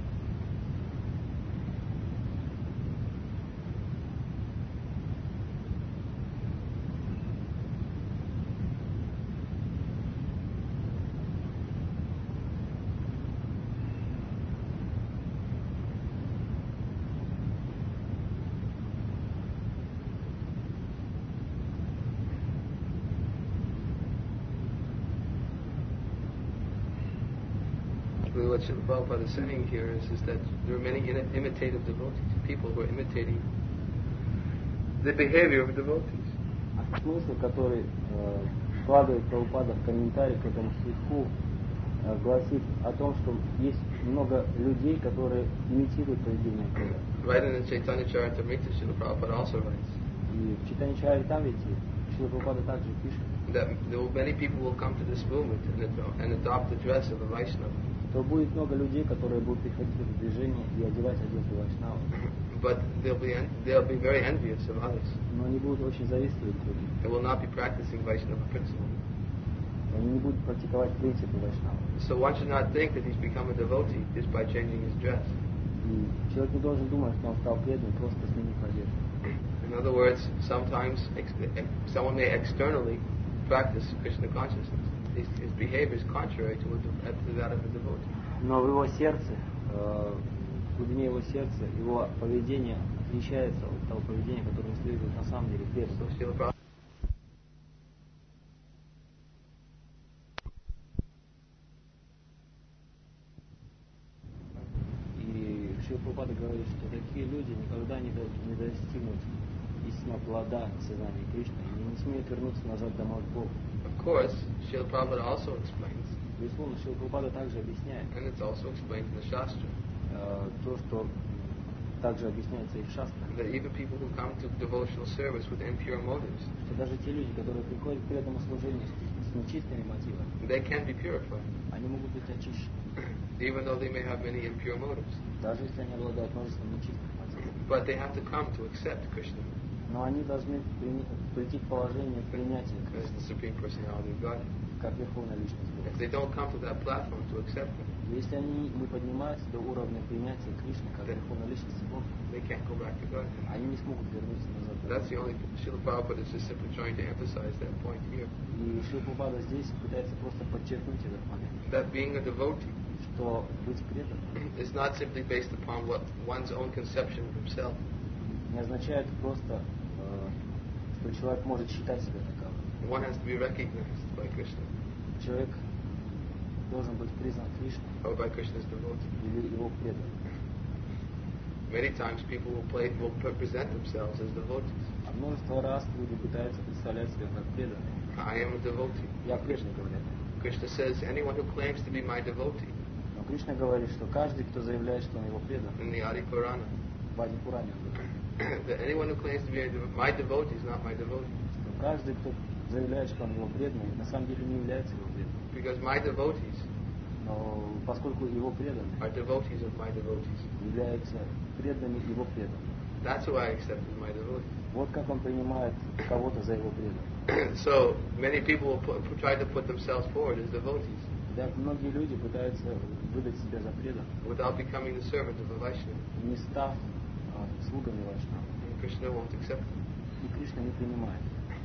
What Srila Prabhupada is saying here is, is that there are many in- imitative devotees, people who are imitating the behavior of devotees. А смысл, который э, вкладывает Прабхупада в комментарий к этому стиху, э, гласит о том, что есть много людей, которые имитируют поведение Бога. Right in the Chaitanya Charitamrita, Srila Prabhupada also writes И в Читанчаритамрите Шрила Прабхупада также пишет, that there will, many people will come to this movement and, ado- and adopt the dress of a Vaishnava. что будет много людей, которые будут приходить в это движение и одевать одежду Вайшнава. But they'll be en- they'll be very envious of others. Но они будут очень завистливать другим. They will not be practicing Vaishnava principle. Они не будут практиковать принципы Вайшнава. So one should not think that he's become a devotee just by changing his dress. И человек не должен думать, что он стал преданным, просто сменив одежду. In other words, sometimes ex- ex- someone may externally practice Krishna consciousness. His, his behavior is contrary to, a, de- to that of a devotee. Но в его сердце, э, в глубине его сердца, его поведение отличается от того поведения, которое следует на самом деле So преданным. Srila Prabhupada И Шрила Прабхупада говорит, что такие люди никогда не, до- не достигнут истинного плода сознания Кришны и не смеют вернуться назад домой к Богу. Of course, Srila Prabhupada also explains, Безусловно, Шрила Прабхупада также объясняет and it's also explained in the Shastra, э, то, что также объясняется и в Шастрах, that even people who come to devotional service with impure motives, что даже те люди, которые приходят к преданному служению с, с нечистыми мотивами, they can be purified, они могут быть очищены, even though they may have many impure motives. даже если они обладают множеством нечистых мотивов. But they have to come to accept Krishna Но они должны прини- прийти к положению принятия as Кришны the Supreme Personality of God. как Верховная Личность Бога. If they don't come to that platform to accept Him, Если они не поднимаются до уровня принятия Кришны как Верховной Личности Бога, they can't go back to God. они не смогут вернуться назад. That's the only. Srila Prabhupada is just simply trying to emphasize that point here. И Шрила Прабхупада здесь пытается просто подчеркнуть этот момент, That being a devotee что быть преданным is not simply based upon what one's own conception of himself. не означает просто, э, что человек может считать себя таковым. One has to be recognized by Krishna Человек должен быть признан Кришной or by Krishna's devotee. или его преданным. Many times people will play, will pre- present themselves as devotees. А множество раз люди пытаются представлять себя как преданные. I am a devotee. Я преданный, говорят. Krishna says, anyone who claims to be my devotee, Но Кришна говорит, что каждый, кто заявляет, что он его предан, in the Adi Purana, в Ади Пуране он говорит, that anyone who claims to be a devo- my devotee is not my devotee. что каждый, кто заявляет, что он его преданный, на самом деле не является его преданным. Because my devotees Но поскольку его преданные are devotees of my devotees. являются преданными его преданными. That's who I accept as my devotee. Вот как он принимает кого-то за его преданных. So many people will put, try to put themselves forward as devotees Да, многие люди пытаются выдать себя за преданных, without becoming the servant of a Vaishnava. не став а, слугами Вайшнава. And Krishna won't accept them. И Кришна не принимает.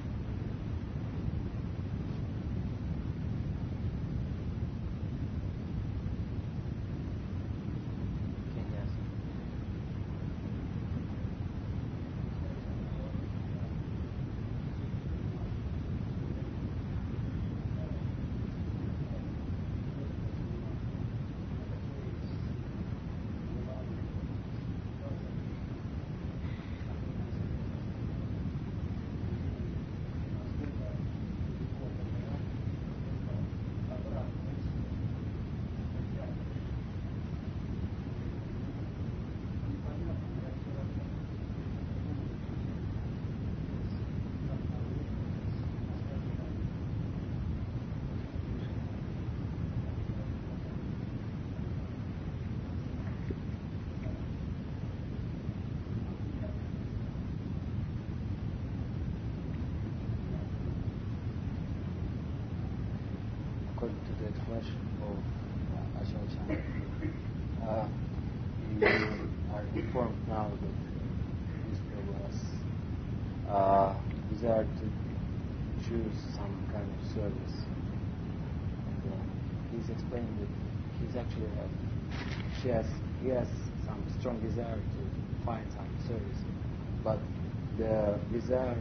According to the explanation of uh, Ajahn Chand, uh, we are informed now that this was uh, desire to choose some kind of service. And, uh, he's explaining that he's actually have, she has, he has some strong desire to find some service, but the desire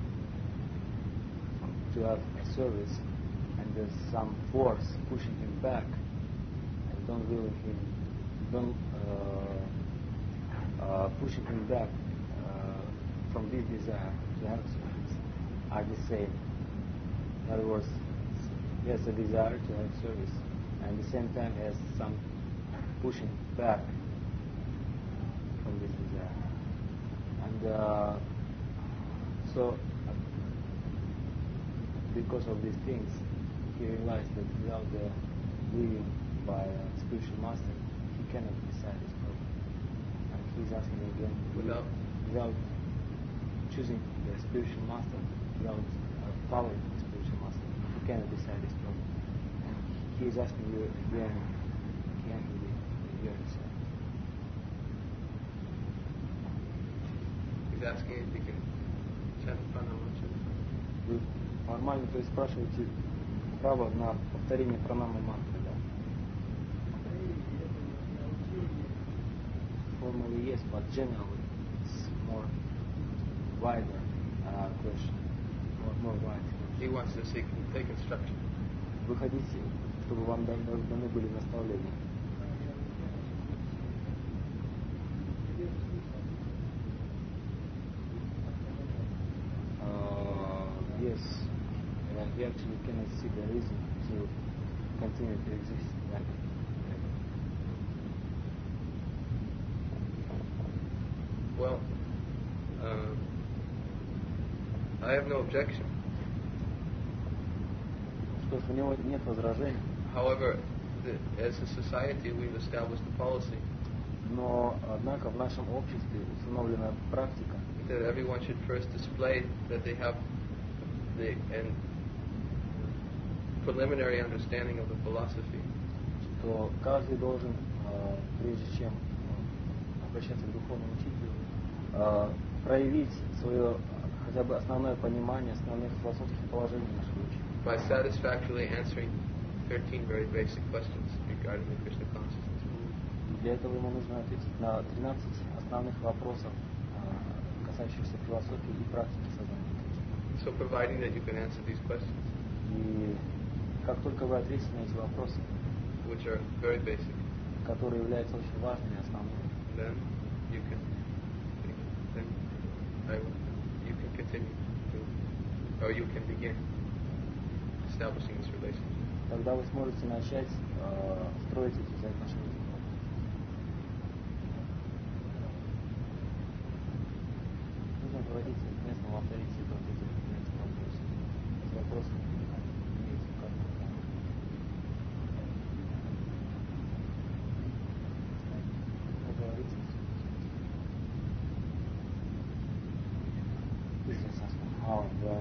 to have a service and there's some force pushing him back and don't willing him, don't uh, uh, pushing him back uh, from this desire to have service are the same. In other words, he has a desire to have service and at the same time has some pushing back from this desire. And uh, so because of these things, he realized that without the leading by a spiritual master, he cannot decide his problem. And he's asking again, Without? without choosing the spiritual master, without uh, following the spiritual master, he cannot decide his problem. And he is asking you again, can he hear himself? He's asking if he can chant pranamachana. Вы формально, то есть спрашиваете право на повторение пранамы мантры, да? Formally yes, but generally it's more wider uh, question, more, more wide. He wants to seek, take instruction. Вы хотите, чтобы вам даны, даны были наставления? Yes, uh, he actually cannot see the reason to continue to exist like that. Well, uh, I have no objection. Что ж, у него нет возражений. However, the, as a society, we've established a policy Но, однако, в нашем обществе установлена практика, that everyone should first display that they have the and preliminary understanding of the philosophy. что каждый должен, э, прежде чем э, обращаться к духовному учителю, э, проявить свое хотя бы основное понимание основных философских положений нашего учения. By satisfactorily answering thirteen very basic questions regarding the Krishna consciousness. Для этого ему нужно ответить на тринадцать основных вопросов, э, касающихся философии и практики сознания. So providing that you can answer these questions, И как только вы ответите на эти вопросы, which are very basic, которые являются очень важными и основными, then you can, then I, you can continue to, or you can begin establishing this relationship. Тогда вы сможете начать э, строить эти взаимоотношения. Нужно говорить с местным авторитетом вот этих этих вопросов. С вопросами имеется как поговорить. Please just ask them how and where.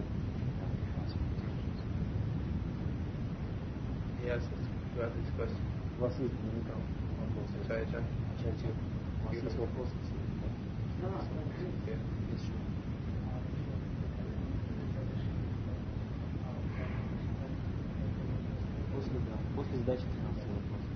Yes, you have this question. У вас есть наверняка вопросы? Чай, чай. Чай, чай. У вас есть вопросы? No, no, yeah. Еще. После, да, после сдачи тринадцатого вопроса.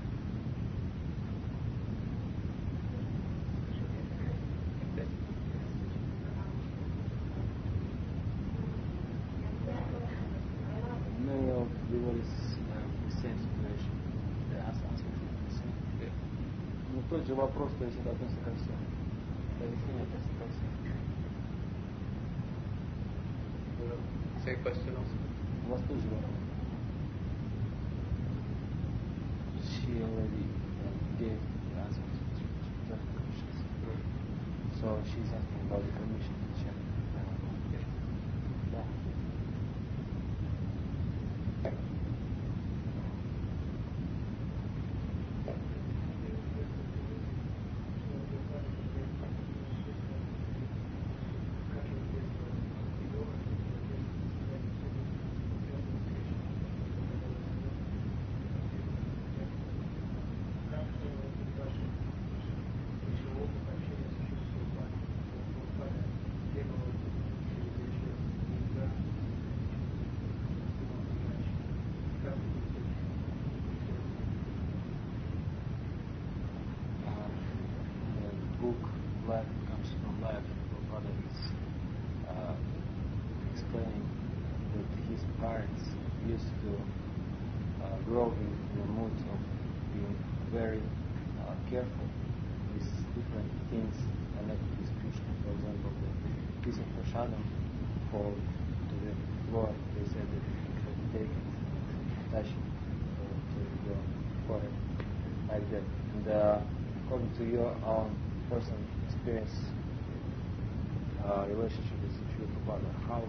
Many of devotees have the same situation. They ask asking for the same. Yeah. Ну тот же вопрос, то есть это относится ко всем. Это объяснение относится ко всем. Same question also. У вас тоже вопрос. She already uh, gave the answer to the questions. So she's asking about the permission to share. Yeah. Life comes from life. Prabhupada is uh, explaining that his parents used to uh, grow in, in a mood of being very uh, careful with different things connected with Krishna. For example, the piece of prashadam fall to the floor. They said that you should take it, touch it uh, to your forehead, like that. And uh, according to your own personal experience, uh, relationship with Sri Prabhupada, how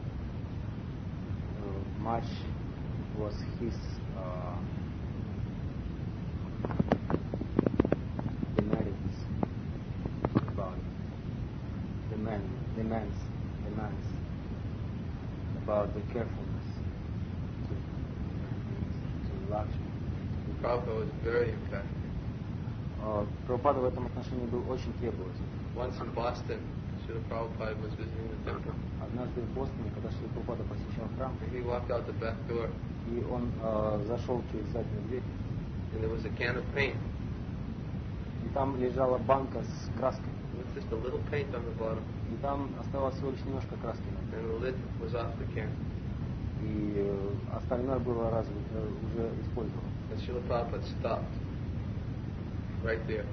uh, much was his uh, demands about demand, demands, demands about the carefulness to to Lakshmi. Prabhupada was very emphatic. Uh, Prabhupada в этом отношении был очень требовательный. Once in Boston, Srila Prabhupada was visiting the temple. Однажды в Бостоне, когда Шрила Прабхупада посещал храм, And he walked out the back door, и он э, зашел через заднюю дверь, and there was a can of paint и там лежала банка с краской, with just a little paint on the bottom, и там оставалось всего лишь немножко краски на ней. and the lid was off the can. И э, остальное было разве, э, уже использовано. And Srila Prabhupada stopped right there.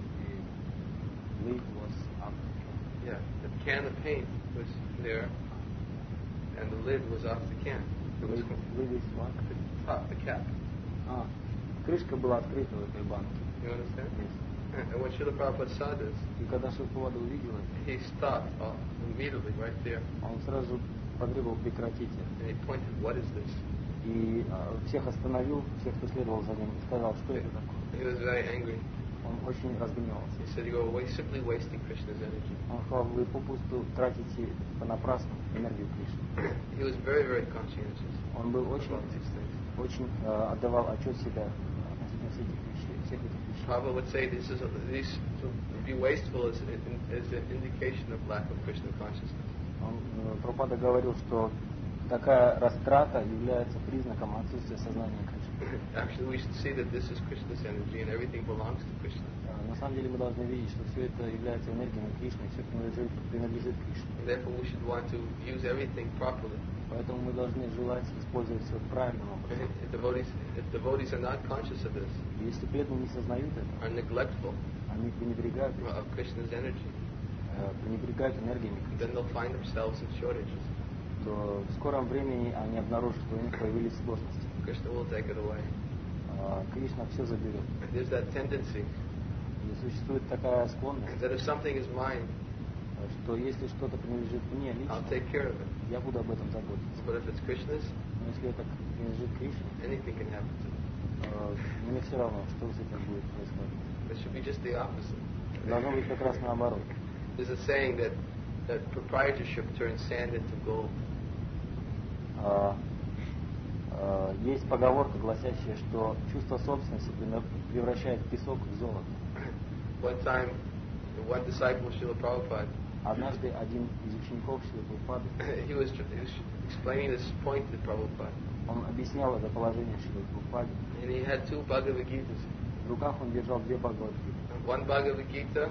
И lid was up. Yeah, the can of paint was there, and the lid was off the can. It was Lid, lid is what? the top, the cap. А, крышка была открыта в этой банке. You understand? Yes. And when Srila Prabhupada saw this, И когда Шрила Прабхупада увидел это, he stopped uh, immediately right there, он сразу потребовал прекратить это. and he pointed, "What is this?" И э, всех остановил, всех, кто следовал за ним, и сказал, что это такое. And he was very angry. Он очень разгневался. He said, "You are wa- simply wasting Krishna's energy." Он сказал, вы попусту тратите понапрасну энергию Кришны. He was very, very conscientious Он был очень, about these things. очень э, отдавал отчет себя относительно всех этих вещей, всех этих вещей. Prabhupada would say this is a, these to be wasteful is, is an indication of lack of Krishna consciousness. Он, э, Прабхупада говорил, что такая растрата является признаком отсутствия сознания Кришны. Actually, we should see that this is Krishna's energy and everything belongs to Krishna. Э, На самом деле мы должны видеть, что все это является энергией Кришны, и все принадлежит, принадлежит Кришне. And therefore, we should want to use everything properly. Поэтому мы должны желать использовать все правильным образом. If devotees, if devotees are not conscious of this, И если преданные не сознают это, are neglectful они пренебрегают этим, of Krishna's energy, э, пренебрегают энергиями then Кришны, they'll find themselves in shortages. то в скором времени они обнаружат, что у них появились сложности. Krishna will take it away. А Кришна все заберет. And there's that tendency И существует такая склонность, that if something is mine, что если что-то принадлежит мне I'll лично, take care of it. я буду об этом заботиться. But if it's Krishna's, Но если это принадлежит Кришне, anything can happen to it. э, мне все равно, что с этим будет происходить. It should be just the opposite. Должно быть как раз наоборот. There's a saying that, that proprietorship turns sand into gold. А, а, есть поговорка, гласящая, что чувство собственности превращает песок в золото. One time, one disciple of Srila Prabhupada, Однажды один из учеников Шрилы Прабхупады, he was, he was explaining this point to Prabhupada. он объяснял это положение Шрилы Прабхупаде. And he had two Bhagavad Gitas. В руках он держал две Бхагавад-гиты. One Bhagavad Gita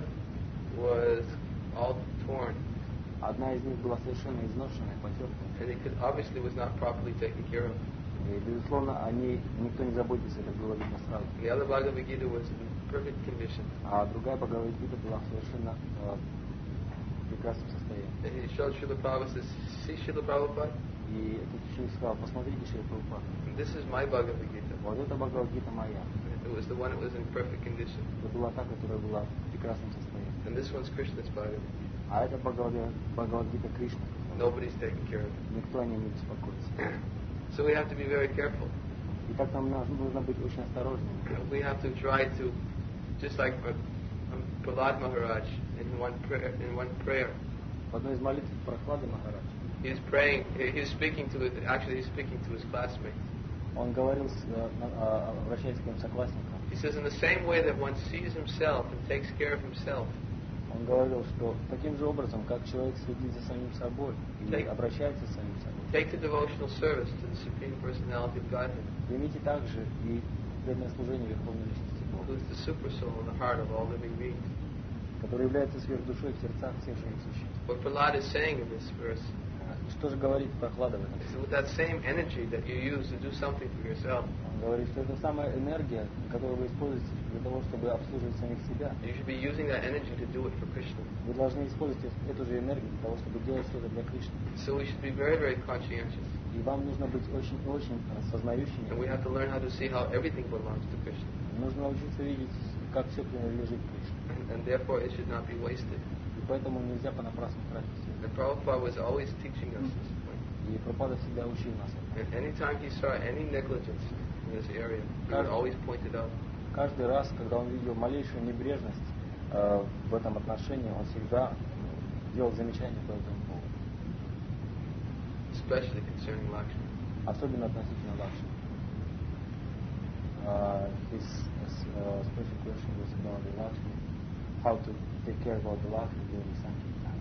was all torn, Одна из них была совершенно изношенная, потертая. and it could, obviously was not properly taken care of. И, безусловно, о ней никто не заботился, это было видно сразу. The other Bhagavad Gita was in perfect condition. А другая Бхагавад-гита была в совершенно э, прекрасном состоянии. And he showed Srila Prabhupada, says, see Srila Prabhupada, И этот ученик сказал: посмотрите, Шрила Прабхупада, this is my Bhagavad Gita. вот эта Бхагавад-гита моя. It was the one that was in perfect condition. Это была та, которая была в прекрасном состоянии. And this one's Krishna's Bhagavad Gita. А это Бхагавад- Бхагавад-гита Кришны. Nobody's taking care of it. Никто о ней не беспокоится. So we have to be very careful. И так нам нужно нужно быть очень осторожными. We have to try to, just like uh, um, Prahlad Maharaj in one prayer, in one prayer, В одной из молитв Прохлады Махарадж he's praying, he's speaking to, it- actually he's speaking to his classmate. он говорил, с, э, на- а, обращаясь к своим соклассникам, He says, in the same way that one sees himself and takes care of himself, он говорил, что таким же образом, как человек следит за самим собой и Так. обращается с самим собой, take the devotional service to the Supreme Personality of Godhead, примите также и преданное служение Верховной Личности Бога, who is the super soul in the heart of all living beings. который является сверхдушой в сердцах всех живых существ. What Prahlad is saying in this verse Что же говорит Прохлада в этом? is with that same energy that you use to do something for yourself, Он говорит, что это самая энергия, которую вы используете для того, чтобы обслуживать самих себя. you should be using that energy to do it for Krishna. Вы должны использовать эту же энергию для того, чтобы делать что-то для Кришны. So we should be very, very conscientious. И вам нужно быть очень-очень сознающими. And we have to learn how to see how everything belongs to Krishna. Нужно научиться видеть, как все принадлежит Кришне. And, and therefore it should not be wasted. И поэтому нельзя понапрасну тратить все. And Prabhupada was always teaching us this point. И Прабхупада всегда учил нас этому. And anytime he saw any negligence in this area, he would always point it out. Каждый раз, когда он видел малейшую небрежность э, в этом отношении, он всегда делал замечания по этому поводу. Especially concerning Lakshmi. Особенно относительно Лакшми. Uh, his uh, special question was about the Lakshmi, how to take care about the Lakshmi during the Sankirtan.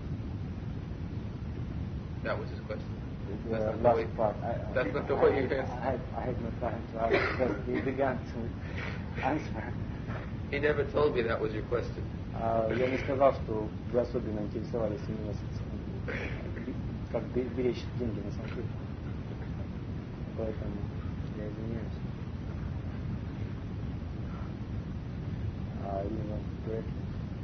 That was his question. The That's not the last way- part. I, that's I, not the way you I, answer. I, had, I had no time to ask because he began to answer. He never told me that was your question. А, я не сказал, что вы особенно интересовались именно с- как бе- беречь деньги на санкт. Поэтому я извиняюсь. А именно correctly.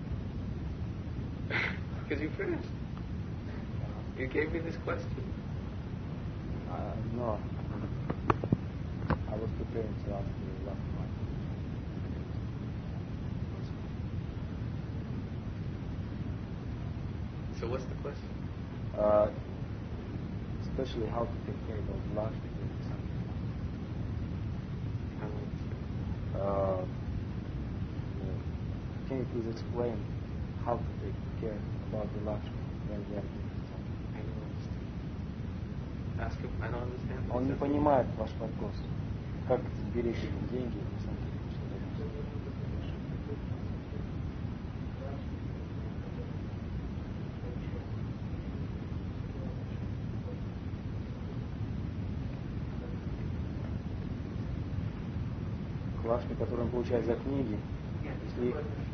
Because you finished. You gave me this question. Uh, no. I was preparing to ask you last one. So what's the question? Uh, especially how to take care of those large during the Sankirtan. I don't understand. Uh, can you please explain how to take care about the Lakshmi when we are doing Sankirtan? I don't understand. Ask him. I don't understand. Он не понимает ваш вопрос. Как сберечь деньги на Санкиртан? Лакшми, который он получает за книги, если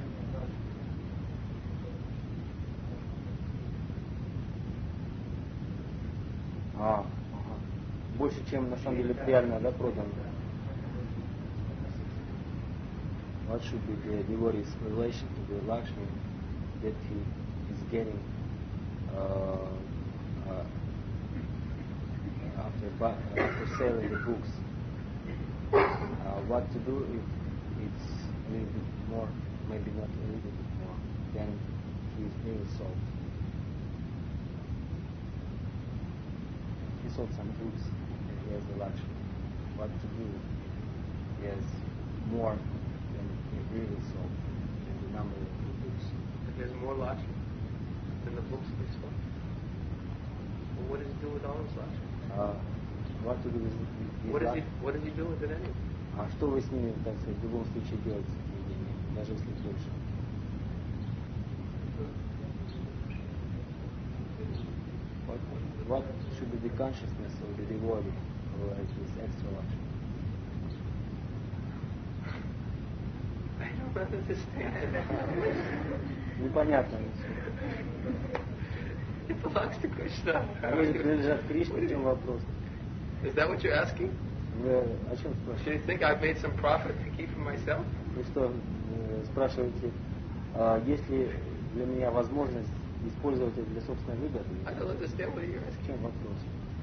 а, ага. больше, чем на самом деле реально, да, продан. What should be the devotee's relation to the Lakshmi that he is getting uh, uh, after bu- uh, after selling the books, uh, what to do if it's a little bit more, maybe not a little bit more, than he's nearly sold. He sold some books and he has the luxury. What to do? He has more than he really sold, than the number of the books. There's more luxury than the books they sold. Well, what does he do with all his luxury? Uh, what to do with, with What does that? he What does he do with it anyway? А что вы с ними, так сказать, в любом случае делаете с этими деньгами, даже если больше? What, what should be the consciousness of the devotee who has this extra luxury? I don't understand. Непонятно ничего. It belongs to Krishna. Они же принадлежат Кришне, в чем вопрос? Is that what you're asking? Вы о чем Should спрашиваете? you think I've made some profit to keep for myself? Вы что, э, спрашиваете, а есть ли для меня возможность использовать это для собственной выгоды? I don't understand what you're В asking. чем вопрос?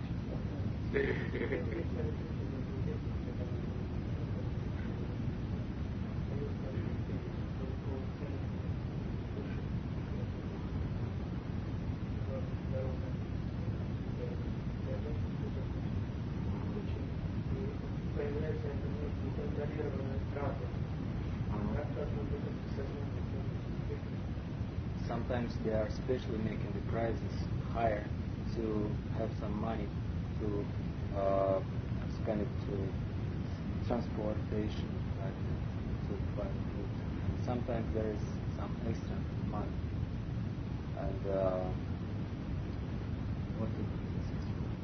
Sometimes they are specially making the prices higher to have some money to uh, spend it to transportation, like to buy food. And sometimes there is some extra money. And uh, what to do with this extra money?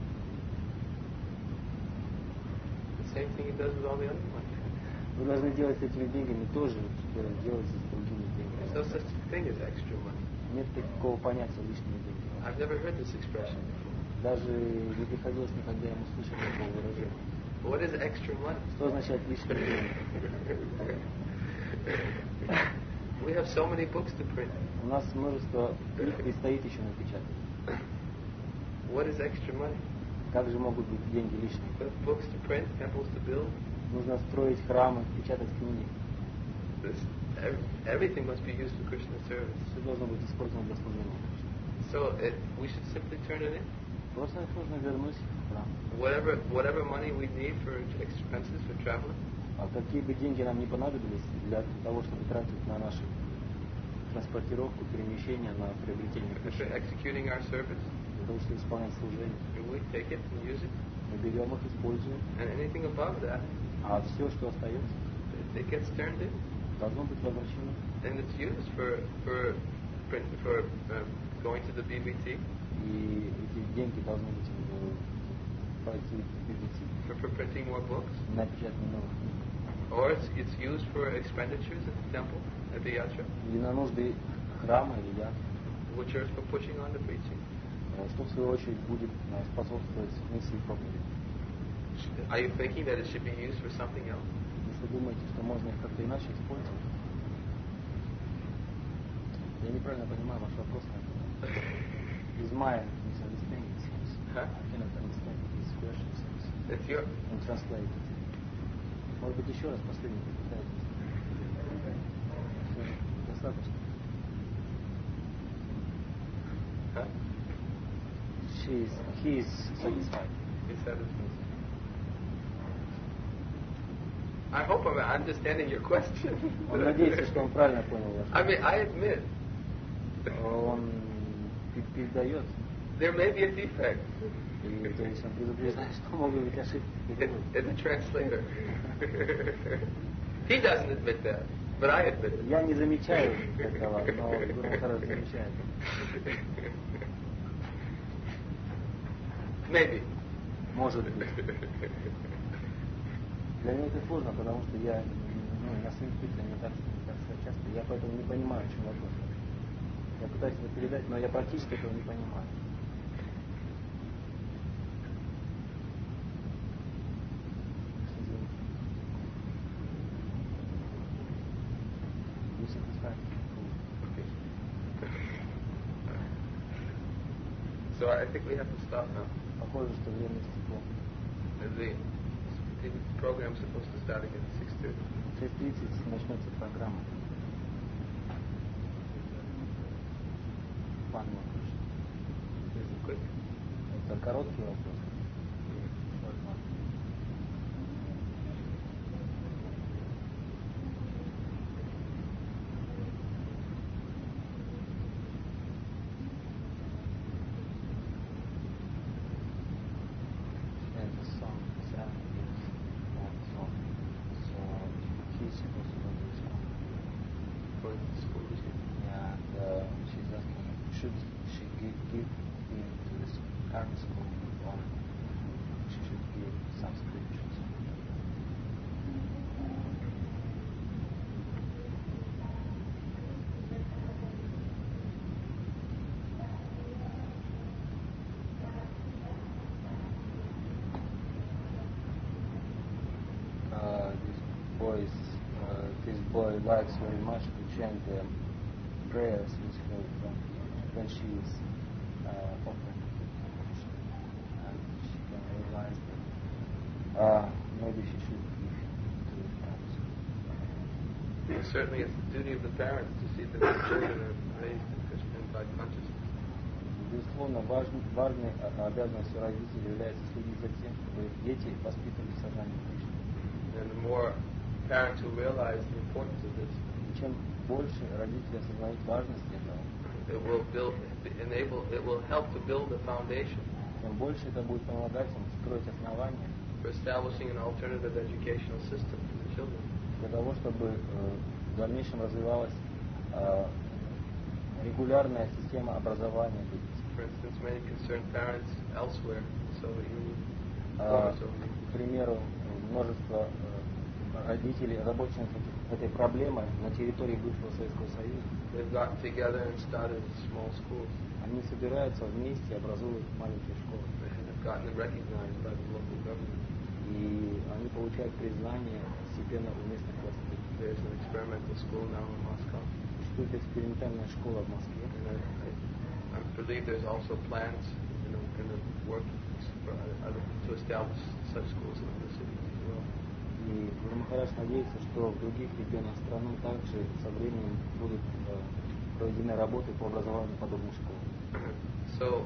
The same thing he does with all the other money. Вы должны делать с этими деньгами то же, что делаете с другими There's no деньгами. such thing as extra money. Нет такого понятия лишние деньги. I've never heard this expression before. Даже не приходилось никогда ему слышать такого выражения. What is extra money? Что означает лишние деньги? We have so many books to print. У нас множество книг предстоит еще напечатать. What is extra money? Как же могут быть деньги лишние? We have books to print, temples to build. Нужно строить храмы, печатать книги. This, ev- everything must be used for Krishna service. Все должно быть использовано для служения. So it, we should simply turn it in. Просто их нужно вернуть в храм. Whatever whatever money we need for expenses for traveling, А какие бы деньги нам не понадобились для того, чтобы тратить на нашу транспортировку, перемещение, на приобретение for пищи, executing our service, для того, чтобы исполнять служение, we take it and use it. мы берем их, используем, And anything above that, а все, что остается, it, it gets turned in. должно быть возвращено. And it's used for for print, for um, going to the B B T, И эти деньги должны быть э, пойти в би би ти, for, for printing more books, на напечатание новых книг. or it's it's used for expenditures at the temple, at the yatra, Или на нужды храма, или я, which are for pushing on the preaching. что в свою очередь будет э, способствовать миссии проповеди. Are you thinking that it should be used for something else? Если думаете, что можно их как-то иначе использовать, я неправильно понимаю ваш вопрос. Is my misunderstanding seems. Huh? I cannot understand this question seems. It's your And translate it. Может быть, еще раз последний попытайтесь. Все, достаточно. huh? She is, he is satisfied. He said it. I hope I'm understanding your question. Он надеется, что он правильно понял ваш I mean, I admit Он пе- передает, there may be a defect и то есть он предупреждает, что могут быть ошибки в in, переводе. in the translator. He doesn't admit that, but I admit it. Я не замечаю этого, но Гуру Махарадж замечает. Maybe. Может быть. Для меня это сложно, потому что я ну, на своих путях не так, не так часто, я поэтому не понимаю, о чем вопрос. Я пытаюсь это передать, но я практически этого не понимаю. You satisfied? Okay. So I think we have to stop now. Похоже, что время истекло. The, the program is supposed to start again at six thirty. В шесть тридцать начнется программа. Пан Мокрыш. Quick. Это короткий вопрос. And the song Sam is that song. So he's supposed to go to school. For the school this year. And uh, she's asking, should she give, give him to this current school or she should give some scriptures? Uh, this boy is, uh, this boy likes very much to chant the prayers with her when, when she is uh, open, and she can realize that uh, maybe she should give him to the parents. Well, certainly it's the duty of the parents to see that their children are raised in Krishna by consciousness. Безусловно, важной, важной обязанностью родителей является следить за тем, чтобы дети воспитывали сознание Кришны. And the more parents who realize the importance of this, И чем больше родители осознают важность этого, it will build, enable, it will help to build a foundation тем больше это будет помогать им строить основания for establishing an alternative educational system for the children. для того, чтобы э, в дальнейшем развивалась э, регулярная система образования для детей. For instance, many concerned parents elsewhere in the Soviet Union, А, former Soviet Union, к примеру, множество э, родителей, озабоченных этой проблемой на территории бывшего Советского Союза, they've gotten together and started small schools они собираются вместе, образуют маленькие школы. and have gotten them recognized by the local government. И они получают признание постепенно у местных властей. There's an experimental school now in Moscow. Существует экспериментальная школа в Москве. And I, I, I believe there's also plans in the, in the workings for other, to establish such schools in other cities as well. И Гуру Махарадж надеется, что в других регионах страны также со временем будут э, проведены работы по образованию подобных школ. So,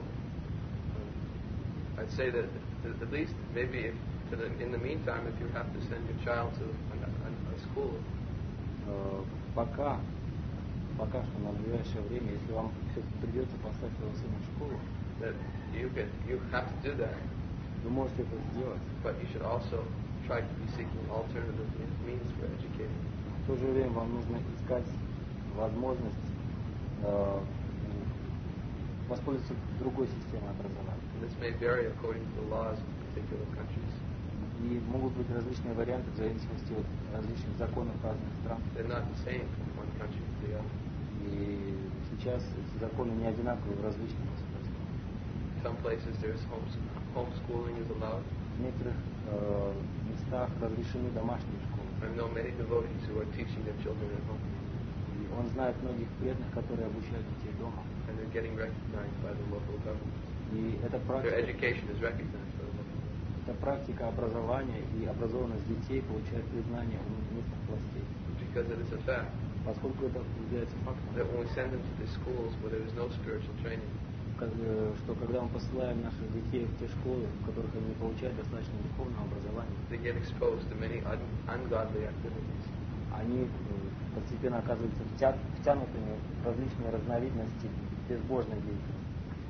um, I'd say that at least maybe if, for the, in the meantime, if you have to send your child to a, a, a school, Э, пока, пока что на ближайшее время, если вам все-таки придется послать своего сына в школу, that you can you have to do that, вы можете это сделать. but you should also try to be seeking alternative means for educating. В то же время вам нужно искать возможность э, воспользоваться другой системой образования. And this may vary according to the laws of particular countries. И могут быть различные варианты в зависимости от различных законов разных стран. They're not the same from one country to the other. И сейчас эти законы не одинаковые в различных государствах. Some places there's homes, homeschooling is allowed. В некоторых э, местах разрешены домашние школы. I know many devotees who are teaching their children at home, И он знает многих преданных, которые обучают детей дома. and they're getting recognized by the local government. И эта Their практика, education is recognized by the local government эта практика образования и образованность детей получает признание у местных властей. because it is a fact Поскольку это является фактом, that when we send them to these schools where there is no spiritual training, как, э, что когда мы посылаем наших детей в те школы, в которых они не получают достаточно духовного образования, they get exposed to many un- ungodly activities. они э, постепенно оказываются втя- втянутыми в различные разновидности безбожной деятельности.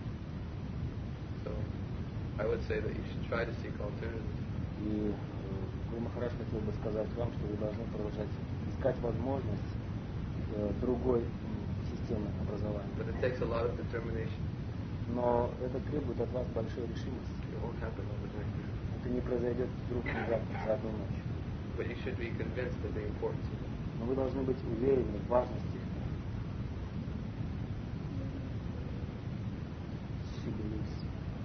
So I would say that you should try to seek alternatives. И э, Гуру Махарадж хотел бы сказать вам, что вы должны продолжать искать возможность э, другой м, системы образования. But it takes a lot of determination. Но это требует от вас большой решимости. It won't happen overnight. Это не произойдет вдруг за, за одну ночь. But you should be convinced of the importance of it. Но вы должны быть уверены в важности этого. She believes.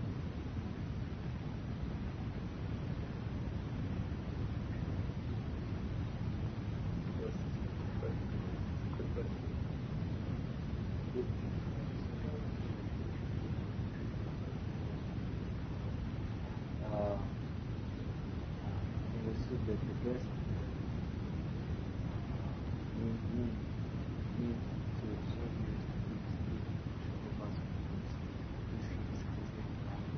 Quick question. get depressed, you need, need to serve you with the Srila Prabhupada with his Christian power.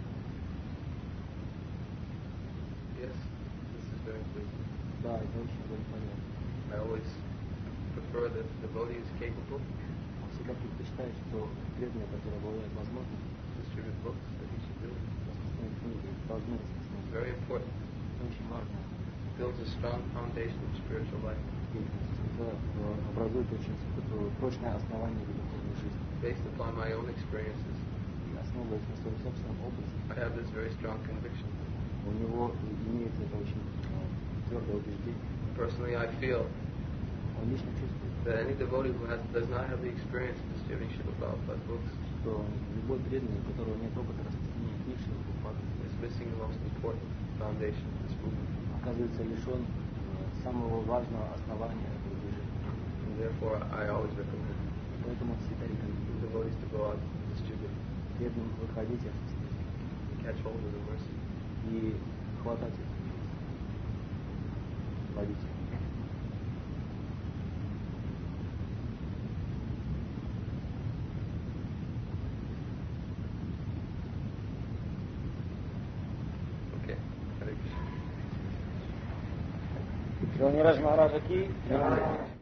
Yes, this is very good. Да, это очень удовлетворяет. I always prefer that the devotee is capable Он всегда предпочитает, что преданные, которые обладают возможностью, to distribute books, that he should do it. распространять книги, должны распространять. It's very important. Это очень важно. It builds a strong foundation of spiritual life Это э, образует очень э, прочное основание для духовной жизни. based upon my own experiences. И основываясь на своем собственном опыте, I have this very strong conviction. у него имеется это очень э, твердое убеждение. Personally, I feel Он лично чувствует, that any devotee who has, does not have the experience of distributing Srila Prabhupada's books что любой преданный, у которого нет опыта распространения книг Шрилы Прабхупады, is missing the most important foundation of this movement. оказывается лишен э, самого важного основания этого движения. And therefore, I always recommend Поэтому всегда рекомендую devotees to go out and distribute преданным выходить и распространять and catch hold of the mercy. и хватать их, ловить их. Okay. Hare Krishna. Шри Нираж Махараджа ки